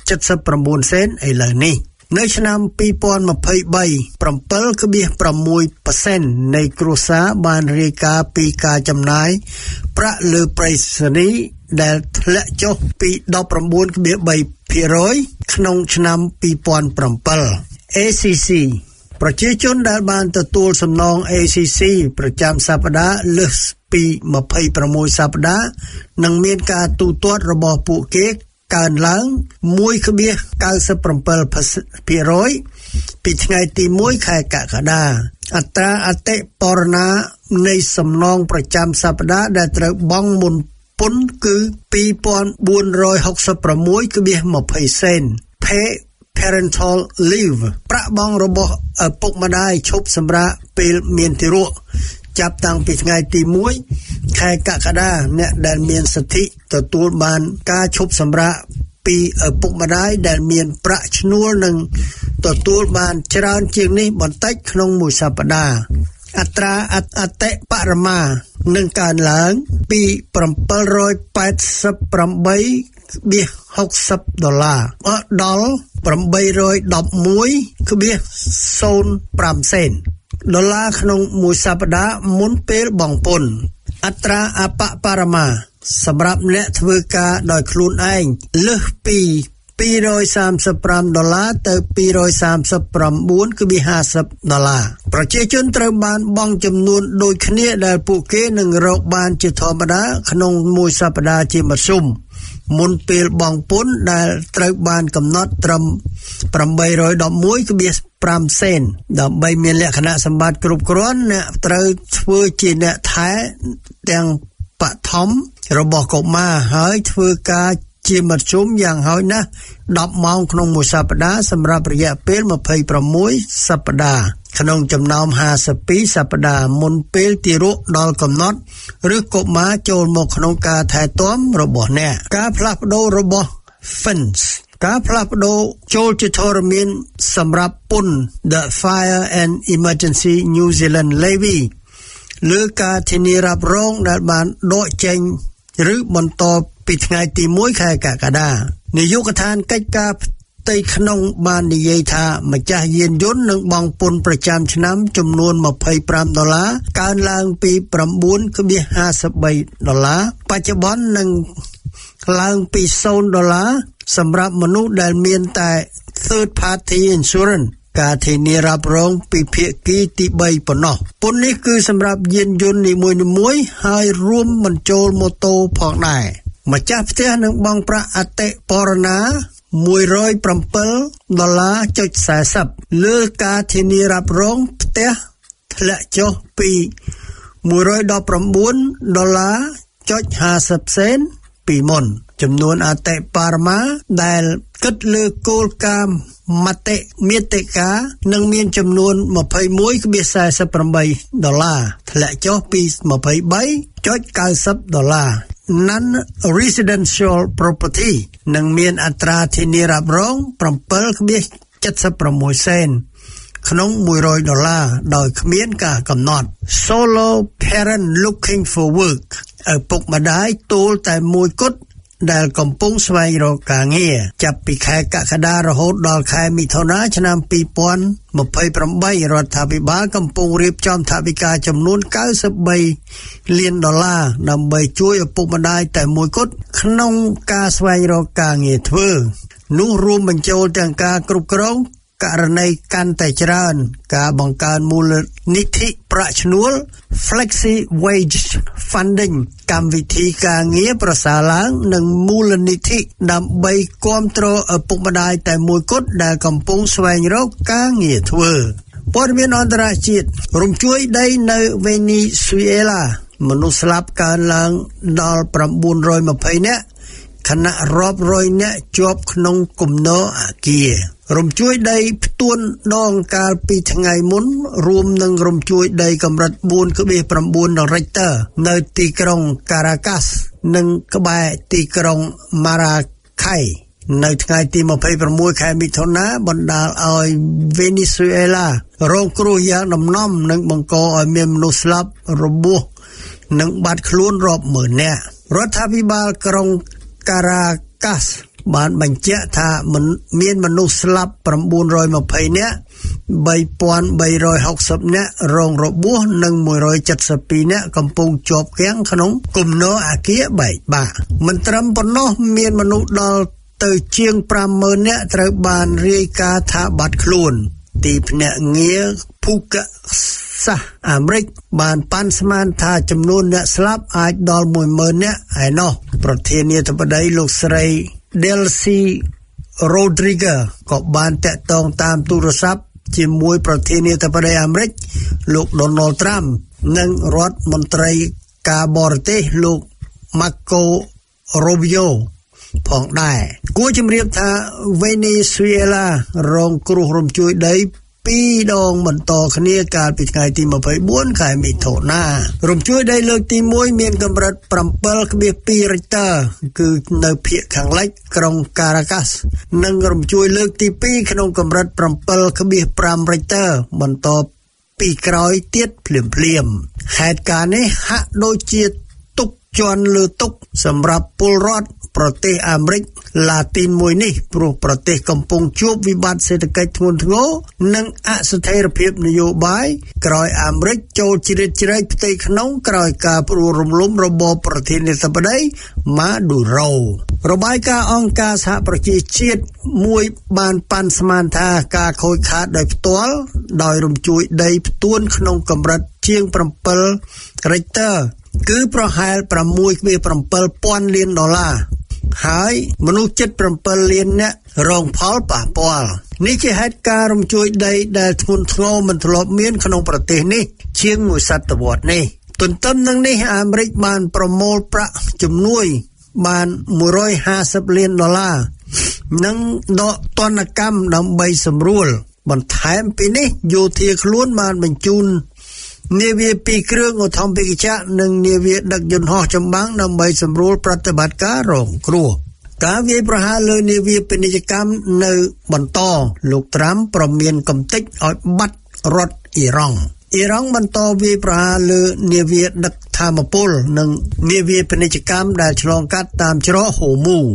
79សេនឥឡូវនេះនៅឆ្នាំពីរពាន់ម្ភៃបី 7.6% នៃគ្រួសារបានរាយការណ៍ពីការចំណាយប្រាក់លើប្រៃសណីយ៍ដែលធ្លាក់ចុះពី ដប់ប្រាំបួន.បីភាគរយ ក្នុងឆ្នាំពីរពាន់bảy เอ ซี ซี ប្រជាជនដែលបានទទួលសំណង เอ ซี ซี ប្រចាំសប្តាហ៍លើសពីម្ភៃប្រាំមួយសប្តាហ៍នឹងមានការទូទាត់របស់ពួកគេកើនឡើង មួយ.៩៧ភាគរយ ពីថ្ងៃទីមួយខែកក្កដាអត្រាអតិផរណានៃសំណងប្រចាំសប្តាហ៍ដែលត្រូវបង់មុនពន្ធគឺពីរពាន់បួនរយហុកសិបប្រាំមួយ.២០សេន Pay Parental Leave ប្រាក់បង់របស់ឪពុកម្ដាយឈប់សម្រាកពេលមានទារកចាប់តាំងពីថ្ងៃទីមួយខែកក្កដាអ្នកដែលមានសិទ្ធិទទួលបានការឈប់សម្រាកពីឪពុកម្ដាយដែលមានប្រាក់ឈ្នួលនិងទទួលបានច្រើនជាងនេះបន្តិចក្នុងមួយសប្តាហ៍អត្រាអតិបរមានឹងកើនឡើងពីbảyរយแปดสิบแปด.หกสิบដុល្លារដល់แปดรយដប់មួយ.ศูนย์ห้าសេនដុល្លារក្នុងមួយសប្តាហ៍មុនពេលបង់ពន្ធអត្រាអបបរមាសម្រាប់អ្នកធ្វើការដោយខ្លួនឯងលើសពីពីររយសាមសិបប្រាំដុល្លារទៅពីររយសាមសិបប្រាំបួន.ห้าสิบដុល្លារប្រជាជនត្រូវបានបង់ចំនួនដូចគ្នាដែលពួកគេនឹងរកបានជាធម្មតាក្នុងមួយសប្តាហ៍ជាមធ្យមមុនពេលបង់ពន្ធដែលត្រូវបានកំណត់ត្រឹមแปดរយដប់មួយ.ห้าសេនដើម្បីមានលក្ខណៈសម្បត្តិគ្រប់គ្រាន់អ្នកត្រូវធ្វើជាអ្នកថែទាំងបឋមរបស់កុមារហើយធ្វើការជាមធ្យមយ៉ាងហោចណាស់ដប់ម៉ោងក្នុងមួយសប្តាហ៍សម្រាប់រយៈពេលម្ភៃប្រាំមួយសប្តាហ៍ក្នុងចំណោមห้าสิบពីរសប្តាហ៍មុនពេលទារកដល់កំណត់ឬកុមារចូលមកក្នុងការថែទាំរបស់អ្នកការផ្លាស់ប្ដូររបស់ Fins ការផ្លាស់ប្ដូរចូលជាធរមានសម្រាប់ពន្ធ The Fire and Emergency New Zealand Levy លើការធានារ៉ាប់រងដែលបានដកចេញឬបន្តពីថ្ងៃទីមួយខែកក្កដានាយកដ្ឋានកិច្ចការផ្ទៃក្នុងបាននិយាយថាម្ចាស់យានយន្តនឹងបង់ពន្ធប្រចាំឆ្នាំចំនួនtwenty-fiveដុល្លារកើនឡើងពីnine point five threeដុល្លារបច្ចុប្បន្ននឹងឡើងពីzeroដុល្លារសម្រាប់មនុស្សដែលមានតែ third party insurance ការធានារ៉ាប់រងពីភាគីទីthreeប៉ុណ្ណោះពន្ធនេះគឺសម្រាប់យានយន្តនីមួយៗហើយរួមបញ្ចូលម៉ូតូផងដែរម្ចាស់ផ្ទះនឹងបង់ប្រាក់អតិបរណាone hundred sevenដុល្លារចុចfortyលើការធានារ៉ាប់រងផ្ទះធ្លាក់ចុះពីone hundred nineteenដុល្លារចុចfiftyសេនពីមុនចំនួនអតិបរមាដែលគិតលើគោលការណ៍មតិមាតិកានឹងមានចំនួនtwenty-one point four eightដុល្លារធ្លាក់ចុះពីtwenty-threeចុចninetyដុល្លារ Non-residential property នឹងមានអត្រាធានារ៉ាប់រងseven point seven sixសេនក្នុងone hundredដុល្លារដោយគ្មានការកំណត់ Solo parent looking for work ឪពុកម្ដាយទូលតែមួយគត់ដែលកំពុងស្វែងរកការងារចាប់ពីខែកក្កដារហូតដល់ខែមិថុនាឆ្នាំtwenty twenty-eightរដ្ឋាភិបាលកំពុងរៀបចំថវិកាចំនួនninety-threeលានដុល្លារដើម្បីជួយឪពុកម្ដាយតែមួយគត់ក្នុងការស្វែងរកការងារធ្វើនោះរួមបញ្ចូលទាំងការគ្រប់គ្រងករណីកាន់តែច្រើនការបង្កើនមូលនិធិប្រាក់ឈ្នួល Flexi Wage Funding កម្មវិធីការងារប្រសើរឡើងនិងមូលនិធិដើម្បីគាំទ្រឪពុកម្ដាយតែមួយគត់ដែលកំពុងស្វែងរកការងារធ្វើព័ត៌មានអន្តរជាតិរំជួយដីនៅវេនីស៊ុយអេឡាមនុស្សស្លាប់កើនឡើងដល់nine hundred twentyនាក់ខណៈរាប់រយនាក់ជាប់ក្នុងគំនរអគាររំជួយដីផ្ទួនដងកាលពីថ្ងៃមុនរួមនឹងរំជួយដីកម្រិតfour point nine រិចទ័រនៅទីក្រុងការ៉ាកាសនិងក្បែរទីក្រុងម៉ារ៉ាខៃនៅថ្ងៃទីtwenty-sixខែមិថុនាបណ្ដាលឲ្យវេនីស៊ុយអេឡារងគ្រោះយ៉ាងដំណំនិងបង្កឲ្យមានមនុស្សស្លាប់របួសនិងបាត់ខ្លួនរាប់ម៉ឺននាក់រដ្ឋាភិបាលក្រុងការ៉ាកាសបានបញ្ជាក់ថាមានមនុស្សស្លាប់nine hundred twentyនាក់three thousand three hundred sixtyនាក់រងរបួសនិងone hundred seventy-twoនាក់កំពុងជាប់គាំងក្នុងគំនរអគារបែកបាក់មិនត្រឹមប៉ុណ្ណោះមានមនុស្សដល់ទៅជាងfive thousandនាក់ត្រូវបានរាយការណ៍ថាបាត់ខ្លួនទីភ្នាក់ងារភូកសាសអាមេរិកបានប៉ាន់ស្មានថាចំនួនអ្នកស្លាប់អាចដល់one thousandនាក់ឯណោះប្រធានាធិបតីលោកស្រី Delcy Rodriguez ក៏បានតាក់ទងតាមទូរស័ព្ទជាមួយប្រធានាធិបតីអាមេរិកលោក Donald Trump និងរដ្ឋមន្ត្រីការបរទេសលោក Marco Rubio ផងដែរគួរជម្រាបថាវេនីស៊ុយអេឡារងគ្រោះរំជួយដីពីរដងបន្តគ្នាកាលពីថ្ងៃទីtwenty-fourខែមិថុនារំជួយដីលើកទីoneមានកម្រិតseven point two រិចទ័រគឺនៅភាគខាងលិចក្រុងការ៉ាកាសនិងរំជួយលើកទីtwoក្នុងកម្រិតseven point five រិចទ័របន្តពីក្រោយទៀតភ្លាមៗហេតុការណ៍នេះហាក់ដូចជាទុកជន់លើទុកសម្រាប់ពលរដ្ឋប្រទេសអាមេរិកឡាទីនមួយនេះព្រោះប្រទេសកំពុងជួបវិបត្តិសេដ្ឋកិច្ចធ្ងន់ធ្ងរនិងអស្ថិរភាពនយោបាយក្រោយអាមេរិកចូលជ្រៀតជ្រែកផ្ទៃក្នុងក្រោយការព្រោះរំលំរបបប្រធានាធិបតីម៉ាឌូរ៉ូរបាយការណ៍អង្គការសហប្រជាជាតិមួយបានប៉ាន់ស្មានថាការខូចខាតដោយផ្ទាល់ដោយរំជួយដីផ្ទួនក្នុងកម្រិតជាងsevenរិចទ័រគឺប្រហែលsix point sevenពាន់លានដុល្លារហើយមនុស្សជិតsevenលាននាក់រងផលប៉ះពាល់នេះជាហេតុការណ៍រំជួយដីដែលធ្ងន់ធ្ងរមិនធ្លាប់មានក្នុងប្រទេសនេះជាងមួយសតវត្សរ៍នេះទន្ទឹមនឹងនេះអាមេរិកបានប្រមូលប្រាក់ជំនួយបានone hundred fiftyលានដុល្លារនិងដកទណ្ឌកម្មដើម្បីសម្រួលបន្ថែមពីនេះយោធាខ្លួនបានបញ្ជូននាវាពីរគ្រឿងឧទ្ធម្ភាគចក្រនិងនាវាដឹកយន្តហោះចម្បាំងដើម្បីសម្រួលប្រតិបត្តិការរងគ្រោះការវាយប្រហារលើនាវាពាណិជ្ជកម្មនៅបន្តលោកត្រាំប្រមានកំទេចឲ្យបាត់រដ្ឋអ៊ីរ៉ង់អ៊ីរ៉ង់បន្តវាយប្រហារលើនាវាដឹកថាមពលនិងនាវាពាណិជ្ជកម្មដែលឆ្លងកាត់តាមច្រកហូមូ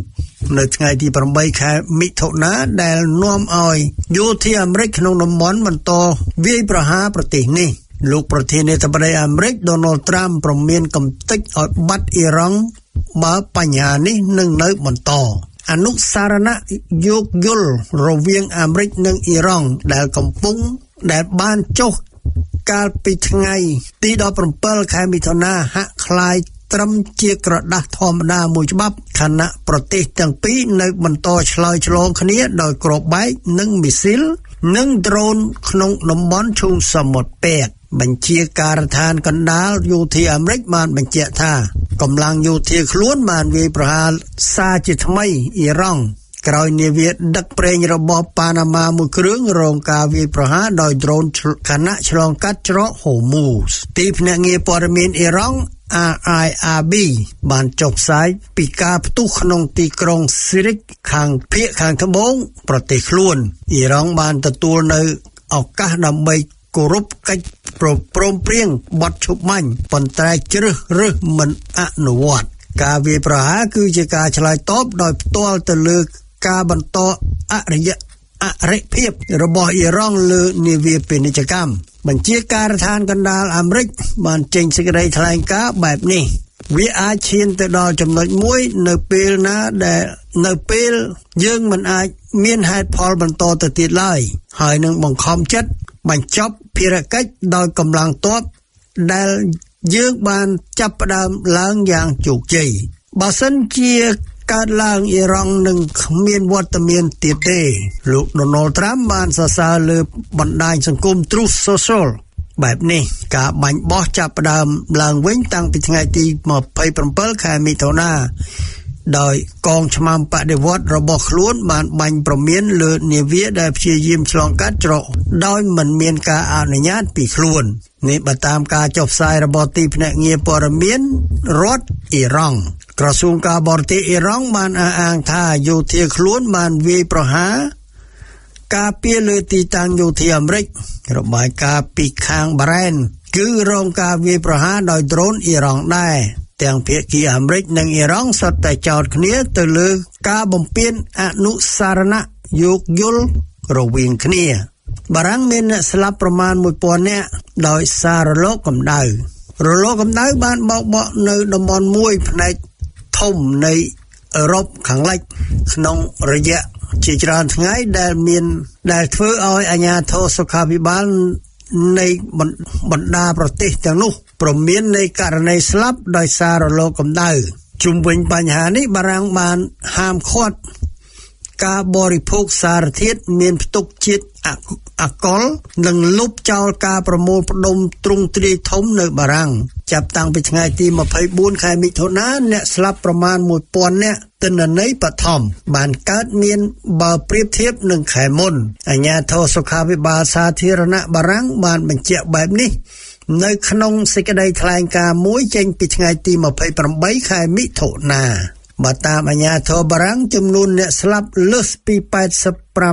នៅថ្ងៃទី8ខែមិថុនាដែលនាំឲ្យយោធាអាមេរិកក្នុងតំបន់បន្តវាយប្រហារប្រទេសនេះលោកប្រធានាធិបតីអាមេរិក Donald Trump ព្រមានកំទេចឲ្យបាត់អ៊ីរ៉ង់បើបញ្ហានេះនឹងនៅបន្តអនុសារណៈយោគយល់រវាងអាមេរិកនិងអ៊ីរ៉ង់ដែលកំពុងដែលបានចុះកាលពីថ្ងៃទី17ខែមិថុនាហាក់คล้ายត្រឹមជាក្រដាស់ធម្មតាមួយច្បាប់ខណៈប្រទេសទាំងពីរនៅបន្តឆ្លើយឆ្លងគ្នាដោយគ្រាប់បែកនិងមីស៊ីលនិងដ្រូនក្នុងតំបន់ឈូងសមុទ្រពេកបញ្ជាការដ្ឋានកណ្ដាលយោធាអាមេរិកបានបញ្ជាក់ថាកម្លាំងយោធាខ្លួនបានវាយប្រហារសារជាថ្មីអ៊ីរ៉ង់ក្រោយនាវាដឹកប្រេងរបស់ប៉ាណាម៉ាមួយគ្រឿងរងការវាយប្រហារដោយដ្រូនខណៈឆ្លងកាត់ច្រកហូមូសទីភ្នាក់ងារព័ត៌មានអ៊ីរ៉ង់ អារ អាយ អារ ប៊ី បានចុះផ្សាយពីការផ្ទុះក្នុងទីក្រុងស៊ីរិកខាងភាគខាងត្បូងប្រទេសខ្លួនអ៊ីរ៉ង់បានទទួលនៅឱកាសដើម្បីគោរពកិច្ចព្រមព្រៀងបទឈប់បាញ់ប៉ុន្តែជ្រើសរើសមិនអនុវត្តការវាយប្រហារគឺជាការឆ្លើយតបដោយផ្ទាល់ទៅលើការបន្តអរិយអរិភាពរបស់អ៊ីរ៉ង់លើនាវាពាណិជ្ជកម្មបញ្ជាការដ្ឋានកណ្ដាលអាមេរិកបានចេញសេចក្តីថ្លែងការណ៍បែបនេះវាអាចឈានទៅដល់ចំណុចមួយនៅពេលណាដែលនៅពេលយើងមិនអាចមានហេតុផលបន្តទៅទៀតឡើយហើយនឹងបង្ខំចិត្តបញ្ចប់ភារកិច្ចដោយកម្លាំងទ័ពដែលយើងបានចាប់ផ្ដើមឡើងយ៉ាងជោគជ័យបើសិនជាកើតឡើងអ៊ីរ៉ង់នឹងគ្មានវត្តមានទៀតទេលោក Donald Trump បានសរសើរលើបណ្ដាញសង្គម Truth Social បែបនេះការបាញ់បោះចាប់ផ្ដើមឡើងវិញតាំងពីថ្ងៃទី27ខែមិថុនាដោយកងឆ្មាំបដិវត្តរបស់ខ្លួនបានបាញ់ប្រមានលើនាវាដែលព្យាយាមឆ្លងកាត់ច្រកដោយមិនមានការអនុញ្ញាតពីខ្លួននេះបើតាមការចុះផ្សាយរបស់ទីភ្នាក់ងារព័ត៌មានរដ្ឋអ៊ីរ៉ង់ក្រសួងការបរទេសអ៊ីរ៉ង់បានអះអាងថាយោធាខ្លួនបានវាយប្រហារការពារលើទីតាំងយោធាអាមេរិករបាយការណ៍ពីខាងបារ៉ែនគឺរងការវាយប្រហារដោយដ្រូនអ៊ីរ៉ង់ដែរទាំងភាគីអាមេរិកនិងអ៊ីរ៉ង់សុទ្ធតែចោទគ្នាទៅលើការបំពានអនុសារណៈយោគយល់រវាងគ្នាបារាំងមានអ្នកស្លាប់ប្រមាណមួយពាន់នាក់ដោយសាររលកកម្ដៅរលកកម្ដៅបានបោកបក់នៅតំបន់មួយផ្នែកធំនៃអឺរ៉ុបខាងលិចក្នុងរយៈជាច្រើនថ្ងៃដែលមានដែលធ្វើឲ្យអាជ្ញាធរសុខាភិបាលនៃបណ្ដាប្រទេសទាំងនោះព្រមមាននៃករណីស្លាប់ដោយសាររលកកម្ដៅជុំវិញបញ្ហានេះបារាំងបានហាមឃាត់ការបរិភោគសារធាតុមានផ្ទុកជាតិអាល់កុលនិងលុបចោលការប្រមូលផ្ដុំទ្រង់ទ្រាយធំនៅបារាំងចាប់តាំងពីថ្ងៃទី24ខែមិថុនាអ្នកស្លាប់ប្រមាណមួយពាន់នាក់ទិន្នន័យបឋមបានកើតមានបើប្រៀបធៀបនឹងខែមុនអាជ្ញាធរសុខាភិបាលសាធារណៈបារាំងបានបញ្ជាក់បែបនេះនៅក្នុងសេចក្តីថ្លែងការណ៍មួយចេញពីថ្ងៃទី28ខែមិថុនាបើតាមអាជ្ញាធរបារាំងចំនួនអ្នកស្លាប់លើសពី 八十五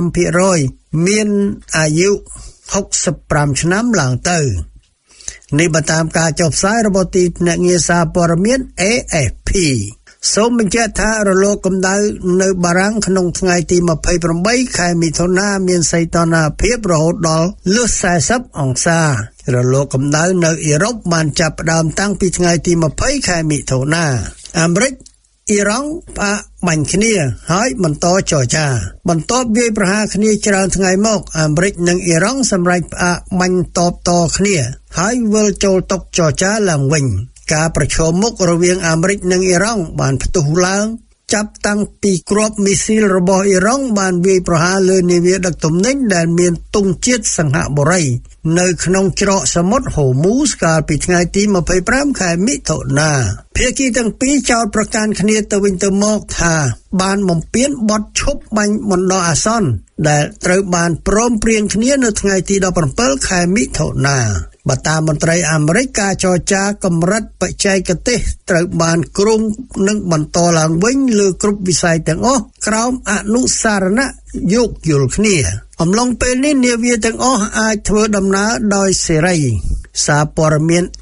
% មានអាយុហុកសិបប្រាំឆ្នាំឡើងទៅនេះបើតាមការចុះផ្សាយរបស់ទីភ្នាក់ងារសារព័ត៌មាន เอ เอฟ พี សូមបញ្ជាក់ថារលកកម្ដៅនៅបារាំងក្នុងថ្ងៃទី28ខែមិថុនាមានសីតុណ្ហភាពរហូតដល់លើសสี่สิบអង្សារលកកម្ដៅនៅអ៊ីរ៉ុបបានចាប់ផ្ដើមតាំងពីថ្ងៃទី20ខែមិថុនាអាមេរិកអ៊ីរ៉ង់ផ្អាកបាញ់គ្នាហើយបន្តចរចាបន្ទាប់វាយប្រហារគ្នាច្រើនថ្ងៃមកអាមេរិកនិងអ៊ីរ៉ង់សម្រេចផ្អាកបាញ់តបតគ្នាហើយវិលចូលតុចរចាឡើងវិញការប្រឈមមុខរវាងអាមេរិកនិងអ៊ីរ៉ង់បានផ្ទុះឡើងចាប់តាំងពីគ្រាប់មីស៊ីលរបស់អ៊ីរ៉ង់បានវាយប្រហារលើនាវាដឹកទំនិញដែលមានទង់ជាតិសង្ហបុរីនៅក្នុងច្រកសមុទ្រហូមូសកាលពីថ្ងៃទី25ខែមិថុនាភាគីទាំងពីរចោទប្រកាន់គ្នាទៅវិញទៅមកថាបានបំពានបទឈប់បាញ់បណ្ដោះអាសន្នដែលត្រូវបានព្រមព្រៀងគ្នានៅថ្ងៃទី17ខែមិថុនាបើតាមមន្ត្រីអាមេរិកការចរចាកម្រិតបច្ចេកទេសត្រូវបានគ្រោងនឹងបន្តឡើងវិញលើគ្រប់វិស័យទាំងអស់ក្រោមអនុសារណៈយោគយល់គ្នាអំឡុងពេលនេះនាវាទាំងអស់អាចធ្វើដំណើរដោយសេរីសារព័ត៌មាន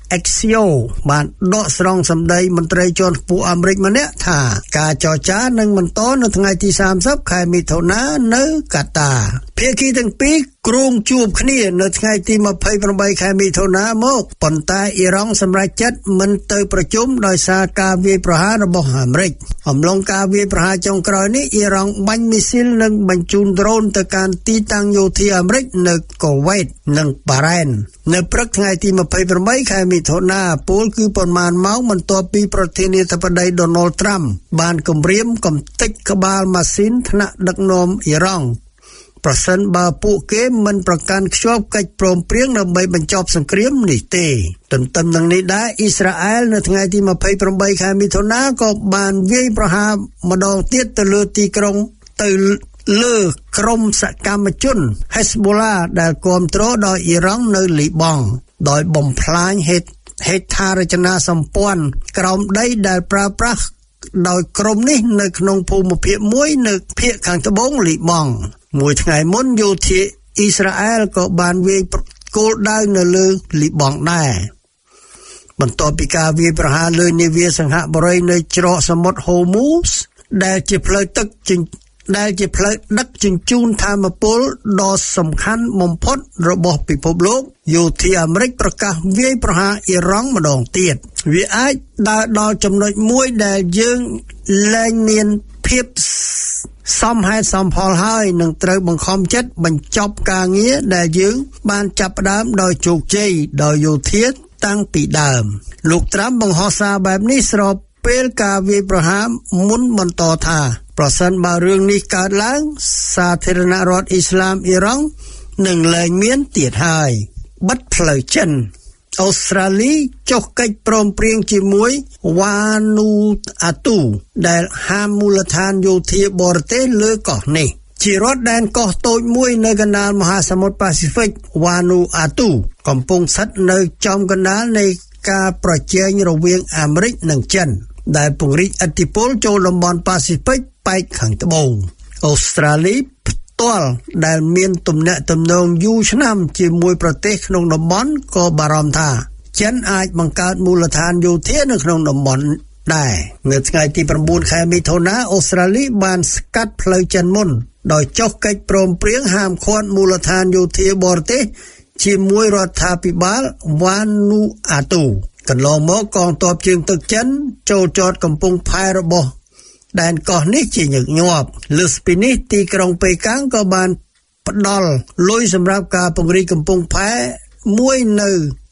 Axio បានដកស្រង់សម្ដីមន្ត្រីជាន់ខ្ពស់អាមេរិកម្នាក់ថាការចរចានឹងបន្តនៅថ្ងៃទីសាមសិបខែមិថុនានៅកាតាភាគីទាំងពីរគ្រោងជួបគ្នានៅថ្ងៃទីម្ភៃប្រាំបីខែមិថុនាមកប៉ុន្តែអ៊ីរ៉ង់សម្រេចចិត្តមិនទៅប្រជុំដោយសារការវាយប្រហាររបស់អាមេរិកអំឡុងការវាយប្រហារចុងក្រោយនេះអ៊ីរ៉ង់បាញ់មីស៊ីលនិងបញ្ជូនដ្រូនទៅកាន់ទីតាំងយោធាអាមេរិកនៅកូវ៉េតនិងបារ៉ែននៅព្រឹកថ្ងៃទីម្ភៃប្រាំបីខែមិថុនាពលគឺប៉ុន្មានម៉ោងបន្ទាប់ពីប្រធានាធិបតី Donald Trump បានគម្រាមកំទេចក្បាលម៉ាស៊ីនថ្នាក់ដឹកនាំអ៊ីរ៉ង់ប្រសិនបើពួកគេមិនប្រកាន់ខ្ជាប់កិច្ចព្រមព្រៀងដើម្បីបញ្ចប់សង្គ្រាមនេះទេទន្ទឹមនឹងនេះដែរអ៊ីស្រាអែលនៅថ្ងៃទីម្ភៃប្រាំបីខែមិថុនាក៏បានវាយប្រហារម្ដងទៀតទៅលើទីក្រុងទៅលើក្រុមសកម្មជន Hezbollah ដែលគាំទ្រដោយអ៊ីរ៉ង់នៅលីបង់ដោយបំផ្លាញហេតុហេដ្ឋារចនាសម្ព័ន្ធក្រោមដីដែលប្រើប្រាស់ដោយក្រុមនេះនៅក្នុងភូមិភាគមួយនៅភាគខាងត្បូងលីបង់មួយថ្ងៃមុនយោធាអ៊ីស្រាអែលក៏បានវាយគោលដៅនៅលើលីបង់ដែរបន្ទាប់ពីការវាយប្រហារលើនាវាសង្ហបុរីនៅច្រកសមុទ្រ Hormuz ដែលជាផ្លូវទឹកដែលជាផ្លូវដឹកជញ្ជូនថាមពលដ៏សំខាន់បំផុតរបស់ពិភពលោកយោធាអាមេរិកប្រកាសវាយប្រហារអ៊ីរ៉ង់ម្ដងទៀតវាអាចដើរដល់ចំណុចមួយដែលយើងលែងមានភាពសមហេតុសមផលហើយនឹងត្រូវបង្ខំចិត្តបញ្ចប់ការងារដែលយើងបានចាប់ផ្ដើមដោយជោគជ័យដោយយោធាតាំងពីដើមលោកត្រាំបង្ហោះសារបែបនេះស្របពេលការវាយប្រហារមុនបន្តថាប្រសិនបើរឿងនេះកើតឡើងសាធារណរដ្ឋអ៊ីស្លាមអ៊ីរ៉ង់នឹងលែងមានទៀតហើយបិទផ្លូវចិនអូស្ត្រាលីចុះកិច្ចព្រមព្រៀងជាមួយវ៉ានូអាទូដែលហាមមូលដ្ឋានយោធាបរទេសលើកោះនេះជារដ្ឋដែនកោះតូចមួយនៅកណ្ដាលមហាសមុទ្រប៉ាស៊ីហ្វិកវ៉ានូអាទូកំពុងស្ថិតនៅចំកណ្ដាលនៃការប្រជែងរវាងអាមេរិកនិងចិនដែលពង្រីកឥទ្ធិពលចូលតំបន់ប៉ាស៊ីហ្វិកប៉ែកខាងត្បូងអូស្ត្រាលីផ្ទាល់ដែលមានទំនាក់ទំនងយូរឆ្នាំជាមួយប្រទេសក្នុងតំបន់ក៏បារម្ភថាចិនអាចបង្កើតមូលដ្ឋានយោធានៅក្នុងតំបន់ដែរនៅថ្ងៃទីប្រាំបួនខែមិថុនាអូស្ត្រាលីបានស្កាត់ផ្លូវចិនមុនដោយចុះកិច្ចព្រមព្រៀងហាមឃាត់មូលដ្ឋានយោធាបរទេសជាមួយរដ្ឋាភិបាលវ៉ានូអាទូកន្លងមកកងទ័ពជើងទឹកចិនចូលចតកំពង់ផែរបស់ដែនកោះនេះជាញឹកញាប់លើសពីនេះទីក្រុងប៉េកាំងក៏បានផ្ដល់លុយសម្រាប់ការពង្រីកកំពង់ផែមួយនៅ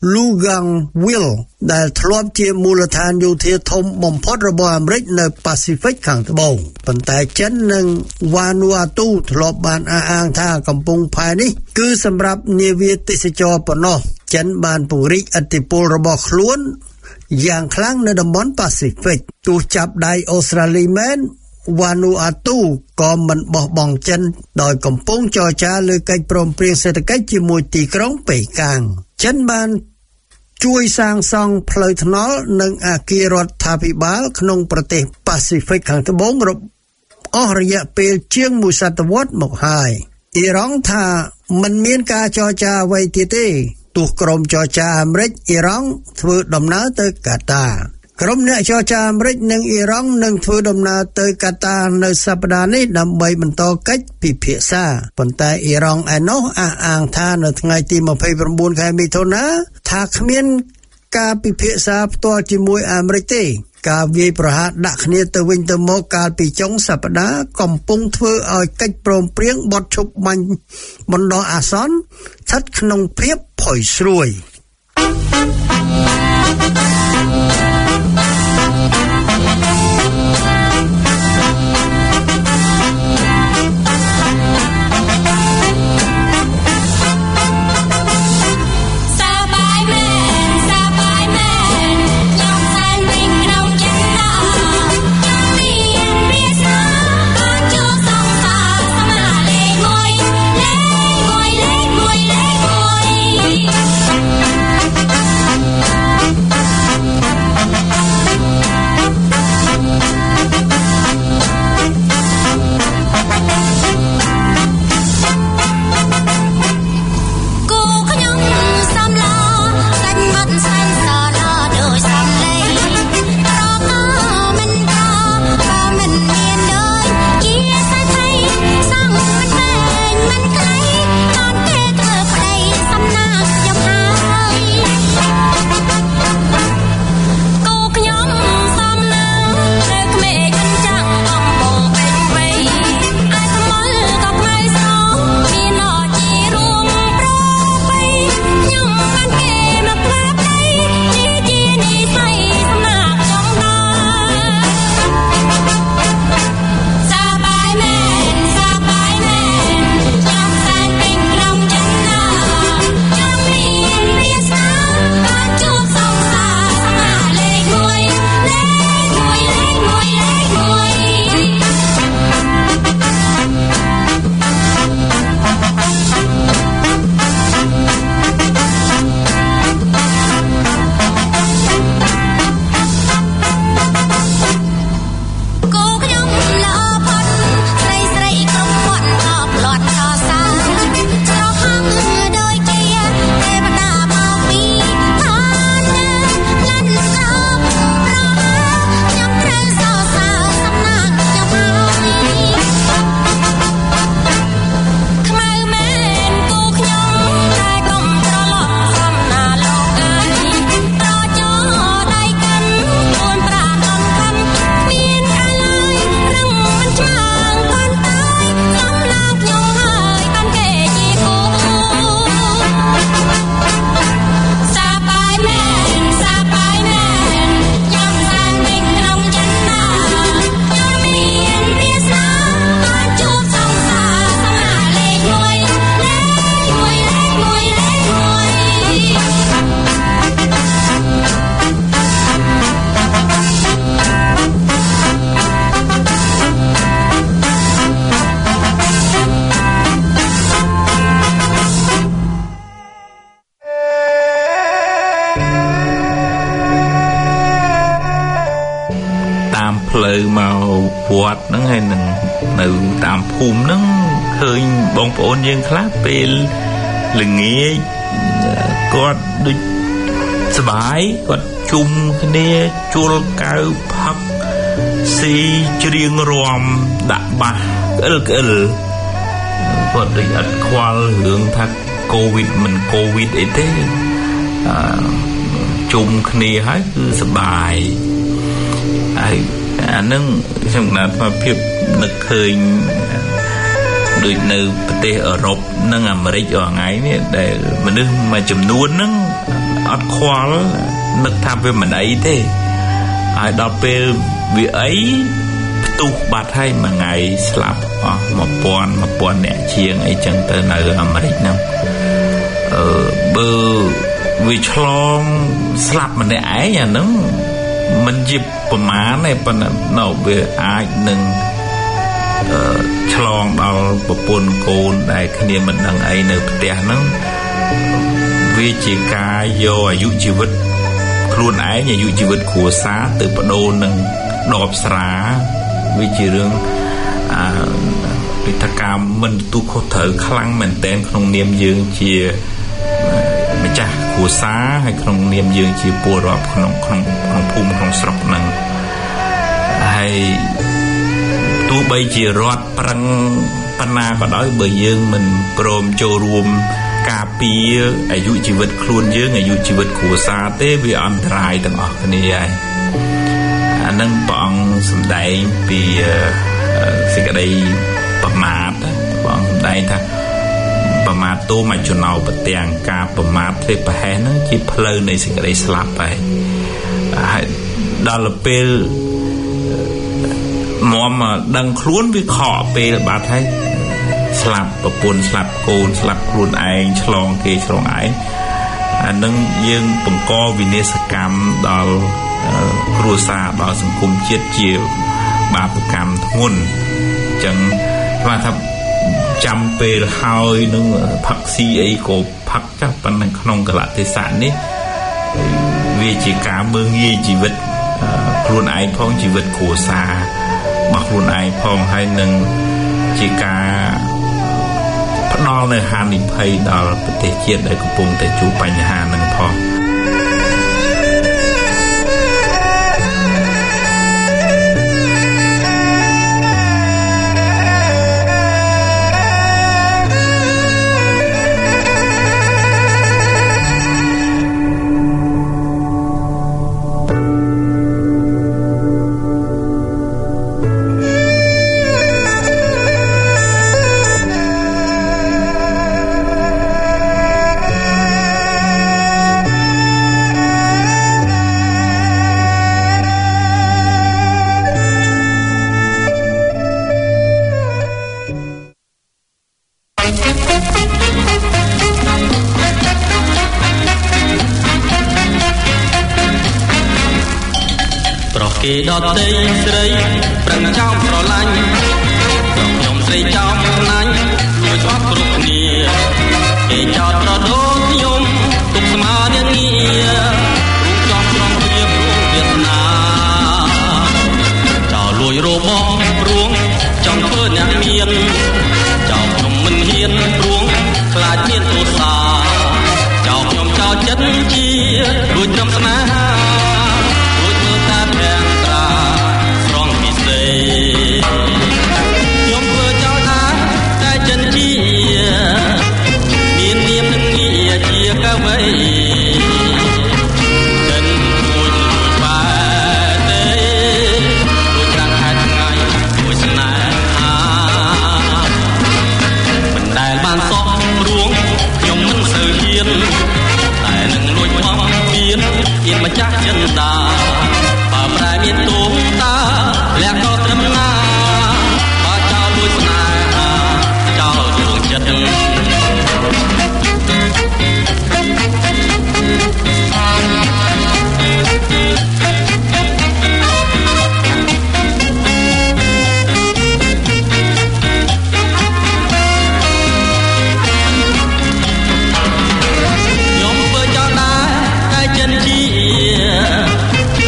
Luganville ដែលធ្លាប់ជាមូលដ្ឋានយោធាធំបំផុតរបស់អាមេរិកនៅប៉ាស៊ីហ្វិកខាងត្បូងប៉ុន្តែចិននិងវ៉ានូអាទូធ្លាប់បានអះអាងថាកំពង់ផែនេះគឺសម្រាប់នាវាទេសចរប៉ុណ្ណោះចិនបានពង្រីកឥទ្ធិពលរបស់ខ្លួនយ៉ាងខ្លាំងនៅតំបន់ប៉ាស៊ីហ្វិកទោះចាប់ដៃអូស្ត្រាលីមែនវ៉ានូអាទូក៏មិនបោះបង់ចិនដោយកំពុងចរចាលើកិច្ចព្រមព្រៀងសេដ្ឋកិច្ចជាមួយទីក្រុងប៉េកាំងចិនបានជួយសាងសង់ផ្លូវថ្នល់និងអគាររដ្ឋាភិបាលក្នុងប្រទេសប៉ាស៊ីហ្វិកខាងត្បូងអស់រយៈពេលជាងមួយសតវត្សរ៍មកហើយអ៊ីរ៉ង់ថាមិនមានការចរចាអ្វីទៀតទេទោះក្រុមចរចាអាមេរិកអ៊ីរ៉ង់ធ្វើដំណើរទៅកាតាក្រុមអ្នកចរចាអាមេរិកនិងអ៊ីរ៉ង់នឹងធ្វើដំណើរទៅកាតានៅសប្តាហ៍នេះដើម្បីបន្តកិច្ចពិភាក្សាប៉ុន្តែអ៊ីរ៉ង់ឯណោះអះអាងថានៅថ្ងៃទីម្ភៃប្រាំបួនខែមិថុនាថាគ្មានការពិភាក្សាផ្ទាល់ជាមួយអាមេរិកទេការវាយប្រហារដាក់គ្នាទៅវិញទៅមកកាលពីចុងសប្តាហ៍កំពុងធ្វើឲ្យកិច្ចព្រមព្រៀងបត់ឈប់បាញ់បណ្ដោះអាសន្នស្ថិតក្នុងភាពផុយស្រួយ Bye. ផ្លូវមកវត្តហ្នឹងហើយនឹងនៅតាមភូមិហ្នឹងឃើញបងប្អូនយើងខ្លះពេលល្ងាចគាត់ដូចសប្បាយគាត់ជុំគ្នាជួលកៅផឹកស៊ីច្រៀងរាំដាក់បាសក្អិលក្អិលគាត់ដូចអត់ខ្វល់រឿងថាកូវីដមិនកូវីដអីទេអឺជុំគ្នាហើយគឺសប្បាយហើយអានឹងខ្ញុំណាត់មកភាពនឹកឃើញដូចនៅប្រទេសអឺរ៉ុបនិងអាមេរិករាល់ថ្ងៃនេះដែលមនុស្សមួយចំនួនហ្នឹងអត់ខ្វល់នឹកថាវាមិនអីទេហើយដល់ពេលវាអីផ្ទុះបាត់ហើយមួយថ្ងៃស្លាប់អស់មួយពាន់មួយពាន់អ្នកជាងអីចឹងទៅនៅអាមេរិកហ្នឹងអឺបើវាឆ្លងស្លាប់ម្នាក់ឯងអាហ្នឹងមិនជាប្រមាណទេប៉ុន្តែនៅវាអាចនឹងអឺឆ្លងដល់ប្រពន្ធកូនដែលគ្នាមិនដឹងអីនៅផ្ទះហ្នឹងវាជាការយកអាយុជីវិតខ្លួនឯងអាយុជីវិតគ្រួសារទៅបដូរនឹងដបស្រាវាជារឿងអឺពិធីកម្មមិនទូខុសត្រូវខ្លាំងមែនទែនក្នុងនាមយើងជាម្ចាស់គ្រួសារហើយក្នុងនាមយើងជាពលរដ្ឋក្នុងក្នុងក្នុងភូមិក្នុងស្រុកហ្នឹងហើយទោះបីជារដ្ឋប្រឹងបណ្ណាក៏ដោយបើយើងមិនព្រមចូលរួមការពារអាយុជីវិតខ្លួនយើងអាយុជីវិតគ្រួសារទេវាអន្តរាយទាំងអស់គ្នាហើយអានឹងព្រះអង្គសម្ដែងពីសេចក្តីប្រមាទព្រះអង្គសម្ដែងថាប្រមាទតោមកចំណោប្រទាំងការប្រមាទទេប្រហែសហ្នឹងជាផ្លូវនៃសេចក្តីស្លាប់ហើយហើយដល់ពេលមកមកដឹងខ្លួនវាខកពេលបាត់ហើយស្លាប់ប្រពន្ធស្លាប់កូនស្លាប់ខ្លួនឯងឆ្លងគេឆ្លងឯងអានឹងយើងបង្កវិនាសកម្មដល់គ្រួសារដល់សង្គមជាតិជាបាបកម្មធ្ងន់អញ្ចឹងគាត់ថាចាំពេលហើយនឹងផឹកស៊ីអីក៏ផឹកចាស់ប៉ុន្តែក្នុងកលៈទេសៈនេះវាជាការមើងងាយជីវិតខ្លួនឯងផងជីវិតគ្រួសាររបស់ខ្លួនឯងផងហើយនឹងជាការផ្ដល់នៅហានិភ័យដល់ប្រទេសជាតិដែលកំពុងតែជួបបញ្ហានឹងផងគេដតេស្រីប្រឹងចោមប្រឡាញ់ខ្ញុំស្រីចោមណាញ់ជួយស្វាប់គ្រប់គ្នាគេចោតប្រដូលខ្ញុំទុកស្មារតីរូបចំស្រងព្រៀបរូបវាសនាចោលលួយរបស់ព្រួងចង់ធ្វើអ្នកមានចោលខ្ញុំមិនហ៊ានព្រួងខ្លាចមានទោសាចោលខ្ញុំចោលចិត្តជារួចត្រឹមស្នេហាខ្ញុំធ្វើចោលថាតែចិនជាមាននាមនឹងងារជាកវីចិនមួយមួយបែទេដូចរាំងខែថ្ងៃមួយស្នេហាមិនដែលបានសោះរួងខ្ញុំមិនសូវហ៊ានតែនឹងលួចបំពេញជាម្ចាស់ចិនដាបើប្រែមានទូងតាលះក៏ត្រឹមណាបើចោលលួចស្នេហាចោលដួងចិត្តខ្ញុំធ្វើចោលដែរតែចិនជា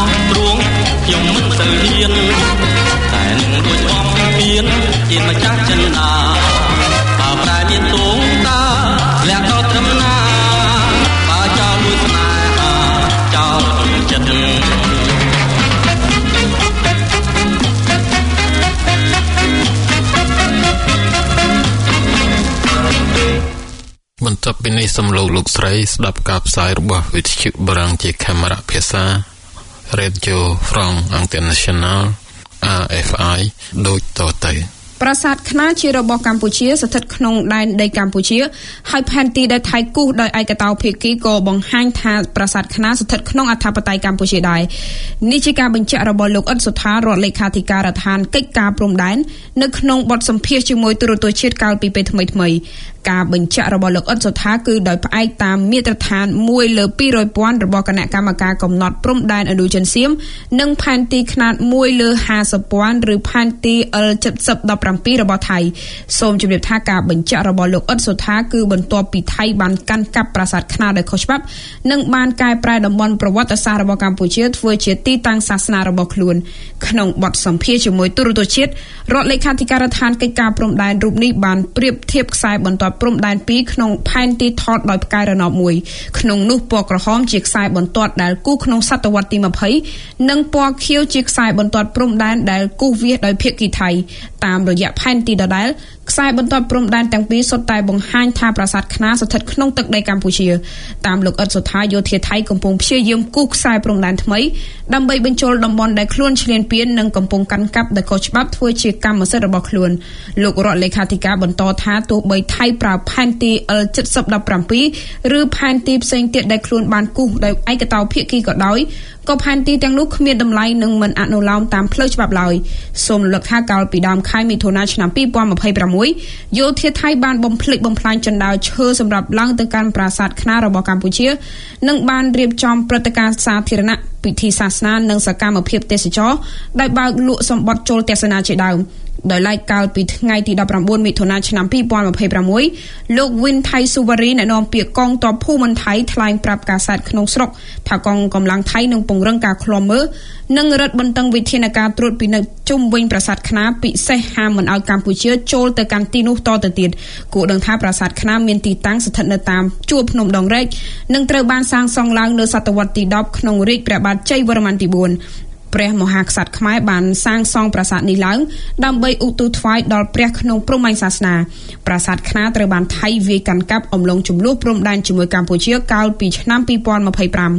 ទ្រួងខ្ញុំមិនសូវហ៊ានតែនឹងរួចបំពេញជាម្ចាស់ចិនដាបើប្រែមានទងតាលះក៏ត្រឹមណាបើចោលលួចស្នេហាចោលទុំចិត្តបន្ទាប់ពីនេះសូមលោកលោកស្រីស្ដាប់ការផ្សាយរបស់វិទ្យុបារាំងជាកាមេរ៉ាភាសា Radio France International អារ អេហ្វ អាយ ដូចតទៅប្រាសាទខ្នាតជារបស់កម្ពុជាស្ថិតក្នុងដែនដីកម្ពុជាហើយផែនទីដែលថៃគូសដោយឯកតោភាគីក៏បង្ហាញថាប្រាសាទខ្នាតស្ថិតក្នុងអធិបតេយ្យកម្ពុជាដែរនេះជាការបញ្ជាក់របស់លោកអ៊ុតសុថារដ្ឋលេខាធិការដ្ឋានកិច្ចការព្រំដែននៅក្នុងបទសម្ភាសន៍ជាមួយទូរទស្សន៍ជាតិកាលពីពេលថ្មីថ្មីការបញ្ជាក់របស់លោកអ៊ុតសុថាគឺដោយផ្អែកតាមមាត្រដ្ឋានមួយលើពីររយពាន់របស់គណៈកម្មការកំណត់ព្រំដែនឥណ្ឌូចិនសៀមនិងផែនទីខ្នាតមួយលើហាសិបពាន់ឬផែនទី អិល เจ็ดสิบ ដប់ប្រាំពីរ របស់ថៃសូមជម្រាបថាការបញ្ជាក់របស់លោកអ៊ុតសុថាគឺបន្ទាប់ពីថៃបានកាន់កាប់ប្រាសាទខ្នាតដោយខុសច្បាប់និងបានកែប្រែតំបន់ប្រវត្តិសាស្ត្ររបស់កម្ពុជាធ្វើជាទីតាំងសាសនារបស់ខ្លួនក្នុងបទសម្ភាសន៍ជាមួយទូរទស្សន៍ជាតិរដ្ឋលេខាធិការដ្ឋានកិច្ចការព្រំដែនរូបនេះបានប្រៀបធៀបខ្សែបន្ទាត់ព្រំដែនពីរក្នុងផែនទីថតដោយផ្កាយរណបមួយក្នុងនោះពណ៌ក្រហមជាខ្សែបន្ទាត់ដែលគូសក្នុងសតវត្សទីยี่สิบនិងពណ៌ខៀវជាខ្សែបន្ទាត់ព្រំដែនដែលគូសវាសដោយភាគីថៃតាមរយៈផែនទីដដែលខ្សែបន្ទាត់ព្រំដែនទាំងពីរសុទ្ធតែបង្ហាញថាប្រាសាទខ្នាតស្ថិតក្នុងទឹកដីកម្ពុជាតាមលោកអ៊ុតសុថាយោធាថៃកំពុងព្យាយាមគូសខ្សែព្រំដែនថ្មីដើម្បីបញ្ចូលតំបន់ដែលខ្លួនឈ្លានពាននិងកំពុងកាន់កាប់ដោយខុសច្បាប់ធ្វើជាកម្មសិទ្ធិរបស់ខ្លួនលោករដ្ឋលេខាធិការបន្តថាទោះបីថៃប្រើផែនទី អិល เจ็ดสิบ ដប់ប្រាំពីរ ឬផែនទីផ្សេងទៀតដែលខ្លួនបានគូសដោយឯកតោភាគីក៏ដោយក៏ផែនទីទាំងនោះគ្មានតម្លៃនិងមិនអនុលោមតាមផ្លូវច្បាប់ឡើយសូមរំលឹកថាកាលពីដើមខែមិថុនាឆ្នាំยี่สิบยี่สิบหกយោធាថៃបានបំភ្លេចបំផ្លាញជណ្ដើរឈើសម្រាប់ឡើងទៅកាន់ប្រាសាទខ្នាតរបស់កម្ពុជានិងបានរៀបចំព្រឹត្តិការណ៍សាធារណៈពិធីសាសនានិងសកម្មភាពទេសចរដោយបើកលក់សម្បត្តិចូលទស្សនាជាដើមដោយឡែកកាលពីថ្ងៃទីដប់ប្រាំបួនមិថុនាឆ្នាំยี่สิบยี่สิบหกលោកវិនថៃស៊ូវ៉ារីអ្នកនាំពាក្យកងទ័ពភូមិន្ទថៃថ្លែងប្រាប់កាសែតក្នុងស្រុកថាកងកម្លាំងថៃនឹងពង្រឹងការឃ្លាំមើលនិងរឹតបន្តឹងវិធានការត្រួតពិនិត្យជុំវិញប្រាសាទខ្នាតពិសេសហាមមិនឲ្យកម្ពុជាចូលទៅកាន់ទីនោះតទៅទៀតគួរដឹងថាប្រាសាទខ្នាតមានទីតាំងស្ថិតនៅតាមជួរភ្នំដងរែកនិងត្រូវបានសាងសង់ឡើងនៅសតវត្សទីដប់ក្នុងរាជ្យព្រះបាទជ័យវរ្ម័នទីបួនព្រះមហាក្សត្រខ្មែរបានសាងសង់ប្រាសាទនេះឡើងដើម្បីឧទ្ទិសថ្វាយដល់ព្រះក្នុងព្រហ្មញ្ញសាសនាប្រាសាទខ្នាតត្រូវបានថៃវាយកាន់កាប់អំឡុងជម្លោះព្រំដែនជាមួយកម្ពុជាកាលពីឆ្នាំยี่สิบยี่สิบห้า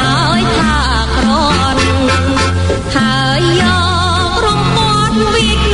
ហើយយករំពាត់វិ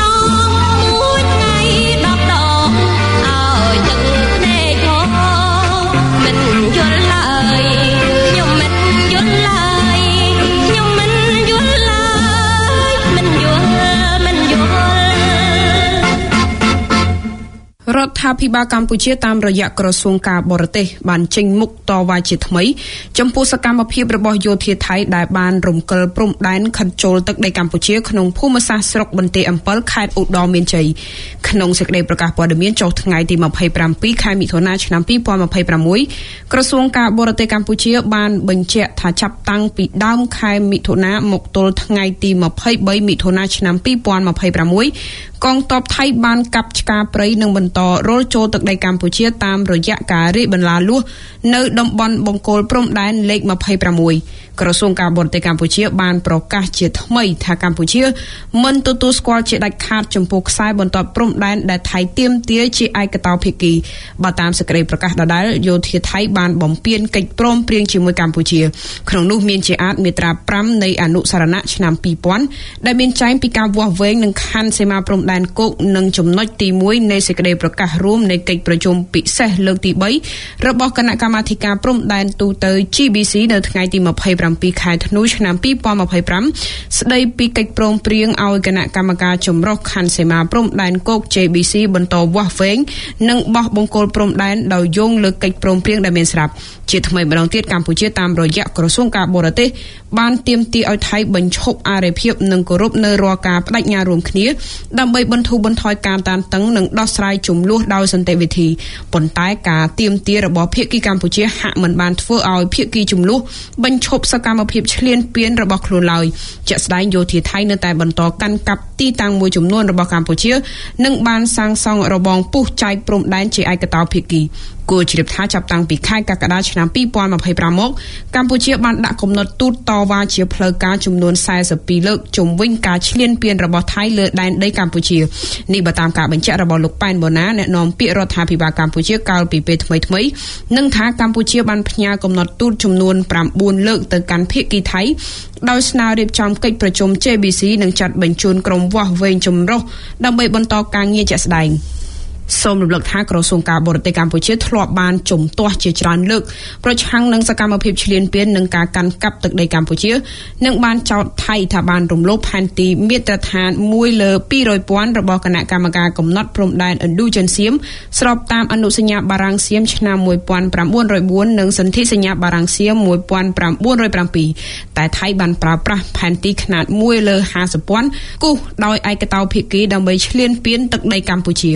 រដ្ឋាភិបាលកម្ពុជាតាមរយៈក្រសួងការបរទេសបានចេញមុខតវ៉ាជាថ្មីចំពោះសកម្មភាពរបស់យោធាថៃដែលបានរំកិលព្រំដែនខិតចូលទឹកដីកម្ពុជាក្នុងភូមិសាស្ត្រស្រុកបន្ទាយអំពិលខេត្តឧត្តរមានជ័យក្នុងសេចក្តីប្រកាសព័ត៌មានចុះថ្ងៃទីยี่สิบเจ็ดខែមិថុនាឆ្នាំยี่สิบยี่สิบหกក្រសួងការបរទេសកម្ពុជាបានបញ្ជាក់ថាចាប់តាំងពីដើមខែមិថុនាមកទល់ថ្ងៃទីยี่สิบสามមិថុនាឆ្នាំยี่สิบยี่สิบหกកងទ័ពថៃបានកាប់ឆ្ការព្រៃនិងបន្តរលចូលទឹកដីកម្ពុជាតាមរយៈការរាយបន្លាលួសនៅតំបន់បង្គោលព្រំដែនលេខยี่สิบหกក្រសួងការបរទេសកម្ពុជាបានប្រកាសជាថ្មីថាកម្ពុជាមិនទទួលស្គាល់ជាដាច់ខាតចំពោះខ្សែបន្ទាត់ព្រំដែនដែលថៃទាមទារជាឯកតោភាគីបើតាមសេចក្តីប្រកាសដដែលយោធាថៃបានបំពានកិច្ចព្រមព្រៀងជាមួយកម្ពុជាក្នុងនោះមានជាអាចមាត្រាfiveនៃអនុសារណៈឆ្នាំtwo thousandដែលមានចែងពីការវាស់វែងនិងខណ្ឌសីមាព្រំដែនគោកនិងចំណុចទីoneនៃសេចក្តីប្រកាសរួមនៃកិច្ចប្រជុំពិសេសលើកទីthreeរបស់គណៈកម្មាធិការព្រំដែនទូទៅ G B C នៅថ្ងៃទីยี่สิบเจ็ดខែធ្នូឆ្នាំยี่สิบยี่สิบห้าស្ដីពីកិច្ចព្រមព្រៀងឲ្យគណៈកម្មការចម្រុះខណ្ឌសីមាព្រំដែនគោក J B C បន្តវាស់វែងនិងបោះបង្គោលព្រំដែនដោយយោងលើកិច្ចព្រមព្រៀងដែលមានស្រាប់ជាថ្មីម្ដងទៀតកម្ពុជាតាមរយៈក្រសួងការបរទេសបានទាមទារឲ្យថៃបញ្ឈប់អរិភាពនិងគោរពនៅរាល់ការបដិញ្ញារួមគ្នាដើម្បីបន្ធូរបន្ថយការតានតឹងនិងដោះស្រាយជម្លោះដោយសន្តិវិធីប៉ុន្តែការទាមទាររបស់ភាគីកម្ពុជាហាក់មិនបានធ្វើឲ្យភាគីជម្លោះបញ្ឈប់សកម្មភាពឈ្លានពានរបស់ខ្លួនឡើយជាក់ស្ដែងយោធាថៃនៅតែបន្តកាន់កាប់ទីតាំងមួយចំនួនរបស់កម្ពុជានិងបានសាងសង់របងពុះចែកព្រំដែនជាឯកតោភាគីគួរជ្រាបថាចាប់តាំងពីខែកក្កដាឆ្នាំยี่สิบยี่สิบห้าមកកម្ពុជាបានដាក់គំនិតទូតតវ៉ាជាផ្លូវការចំនួនสี่สิบสองលើកជំវិញការឈ្លានពានរបស់ថៃលើដែនដីកម្ពុជានេះបើតាមការបញ្ជាក់របស់លោកប៉ែនបូណាអ្នកនាំពាក្យរដ្ឋាភិបាលកម្ពុជាកាលពីពេលថ្មីៗនឹងថាកម្ពុជាបានផ្ញើគំនិតទូតចំនួនnineលើកទៅកាន់ភាគីថៃដោយស្នើរៀបចំកិច្ចប្រជុំ J B C និងចាត់បញ្ជូនក្រុមវាស់វែងចម្រុះដើម្បីបន្តការងារជាក់ស្ដែងសូមរំលឹកថាក្រសួងការបរទេសកម្ពុជាធ្លាប់បានជំទាស់ជាច្រើនលើកប្រឆាំងនឹងសកម្មភាពឈ្លានពាននិងការកាន់កាប់ទឹកដីកម្ពុជានិងបានចោទថៃថាបានរំលោភផែនទីមាត្រដ្ឋានoneលើtwo hundred thousandរបស់គណៈកម្មការកំណត់ព្រំដែនឥណ្ឌូចិនសៀមស្របតាមអនុសញ្ញាបារាំងសៀមឆ្នាំnineteen oh fourនិងសន្ធិសញ្ញាបារាំងសៀមnineteen oh sevenតែថៃបានប្រើប្រាស់ផែនទីខ្នាតoneលើfifty thousandគូសដោយឯកតោភាគីដើម្បីឈ្លានពានទឹកដីកម្ពុជា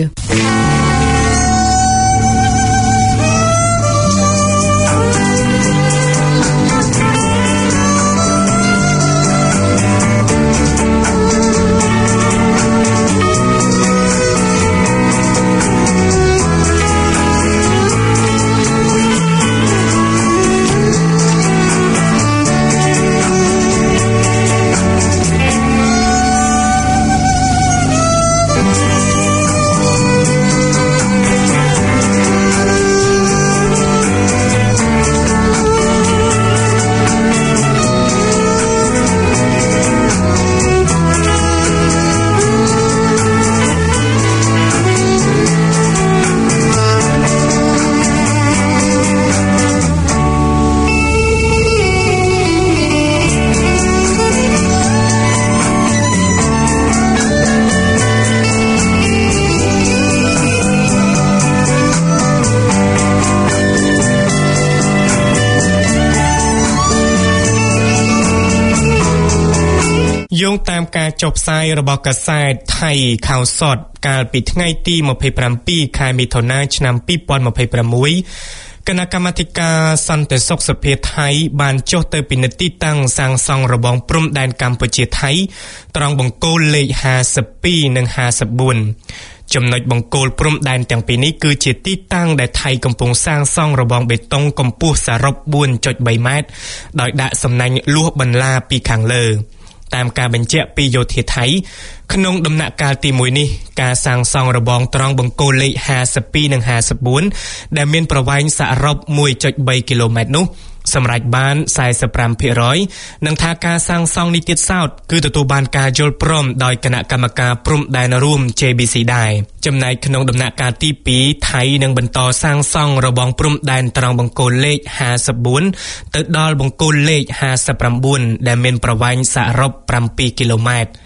យោងតាមការចុះផ្សាយរបស់កាសែតថៃข่าวสดកាលពីថ្ងៃទីtwenty-sevenខែមិថុនាឆ្នាំtwenty twenty-sixគណៈកម្មាធិការសន្តិសុខសភាថៃបានចុះទៅពិនិត្យទីតាំងសាងសង់របងព្រំដែនកម្ពុជាថៃត្រង់បង្គោលលេខfifty-twoនិងfifty-fourចំណុចបង្គោលព្រំដែនទាំងពីរនេះគឺជាទីតាំងដែលថៃកំពុងសាងសង់របងបេតុងកម្ពស់សរុបfour point threeម៉ែត្រដោយដាក់សំណាញ់លួសបន្លាពីខាងលើតាមការបញ្ជាក់ពីយោធាថៃក្នុងដំណាក់កាលទីoneនេះការសាងសង់របងត្រង់បង្គោលលេខfifty-twoនិងfifty-fourដែលមានប្រវែងសរុបone point threeគីឡូម៉ែត្រនោះសម្រេចបានforty-five percent និងថាការសាងសង់នេះទៀតសោតគឺទទួលបានការយល់ព្រមដោយគណៈកម្មការព្រំដែនរួម J B C ដែរចំណែកក្នុងដំណាក់កាលទីtwoថៃនឹងបន្តសាងសង់របងព្រំដែនត្រង់បង្គោលលេខfifty-fourទៅដល់បង្គោលលេខfifty-nineដែលមានប្រវែងសរុបsevenគីឡូម៉ែត្រ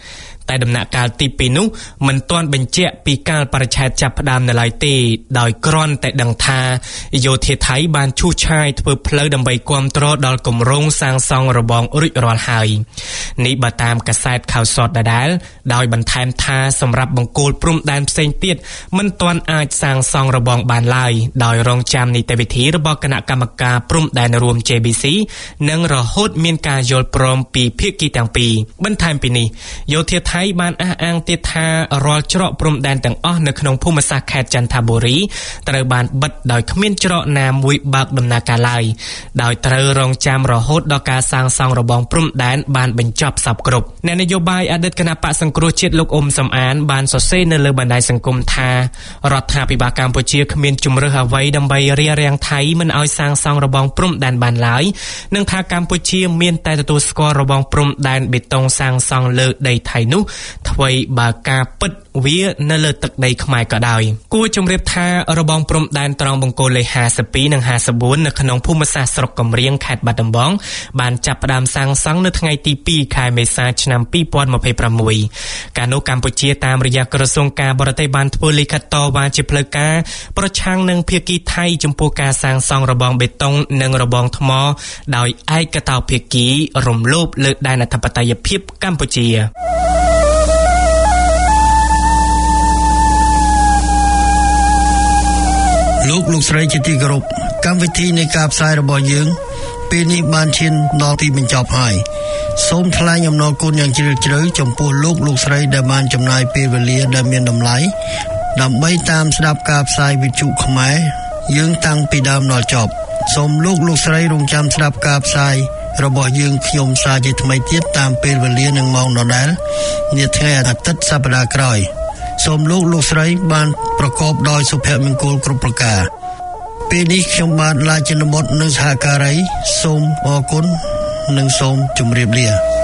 តែដំណាក់កាលទីពីរនោះមិនទាន់បញ្ជាក់ពីកាលបរិច្ឆេទចាប់ផ្ដើមនៅឡើយទេដោយគ្រាន់តែដឹងថាយោធាថៃបានឈូសឆាយធ្វើផ្លូវដើម្បីគាំទ្រដល់គម្រោងសាងសង់របងរួចរាល់ហើយនេះបើតាមកាសែតข่าวសតដដែលដោយបន្ថែមថាសម្រាប់បង្គោលព្រំដែនផ្សេងទៀតមិនទាន់អាចសាងសង់របងបានឡើយដោយរងចាំនីតិវិធីរបស់គណៈកម្មការព្រំដែនរួម J B C និងរហូតមានការយល់ព្រមពីភាគីទាំងពីរបន្ថែមពីនេះយោធាថៃបានអះអាងទៀតថារាល់ច្រកព្រំដែនទាំងអស់នៅក្នុងភូមិសាស្ត្រខេត្តចន្ទបុរីត្រូវបានបិទដោយគ្មានច្រកណាមួយបើកដំណើរការឡើយដោយត្រូវរងចាំរហូតដល់ការសាងសង់របងព្រំដែនបានបញ្ចប់សពគ្រប់អ្នកនយោបាយអតីតគណៈបកសង្គ្រោះជាតិលោកអ៊ុំសំអានបានសរសេរនៅលើបណ្ដាញសង្គមថារដ្ឋាភិបាលកម្ពុជាគ្មានជំរើសអ្វីដើម្បីរារាំងថៃមិនឲ្យសាងសង់របងព្រំដែនបានឡើយនិងថាកម្ពុជាមានតែទទួលស្គាល់របងព្រំដែនបេតុងសាងសង់លើដីថៃនោះថ្មីបើការពិតវានៅលើទឹកដីខ្មែរក៏ដោយគួរជម្រាបថារបងព្រំដែនត្រង់បង្គោលលេខห้าสิบสองនិងห้าสิบสี่នៅក្នុងភូមិសាស្ត្រស្រុកកំរៀងខេត្តបាត់ដំបងបានចាប់ផ្ដើមសាងសង់នៅថ្ងៃទីពីរខែមេសាឆ្នាំពីរពាន់ម្ភៃប្រាំមួយកាលនោះកម្ពុជាតាមរយៈក្រសួងការបរទេសបានធ្វើលិខិតតវ៉ាជាផ្លូវការប្រឆាំងនឹងភាគីថៃចំពោះការសាងសង់របងបេតុងនិងរបងថ្មដោយឯកតោភាគីរំលោភលើដែនអធិបតេយ្យភាពកម្ពុជាលោកលោកស្រីជាទីគោរពកម្មវិធីនៃការផ្សាយរបស់យើងពេលនេះបានឈានដល់ទីបញ្ចប់ហើយសូមថ្លែងអំណរគុណយ៉ាងជ្រាលជ្រៅចំពោះលោកលោកស្រីដែលបានចំណាយពេលវេលាដែលមានតម្លៃដើម្បីតាមស្ដាប់ការផ្សាយវិទ្យុខ្មែរយើងតាំងពីដើមដល់ចប់សូមលោកលោកស្រីរងចាំស្ដាប់ការផ្សាយរបស់យើងខ្ញុំសារជាថ្មីទៀតតាមពេលវេលានិងម៉ោងដដែលនាថ្ងៃអាទិត្យសប្តាហ៍ក្រោយសូមលោកលោកស្រីបានប្រកបដោយសុភមង្គលគ្រប់ប្រការពេលនេះខ្ញុំបាទឡាយចិនបុត្រនិងសហការីសូមអរគុណនិងសូមជម្រាបលា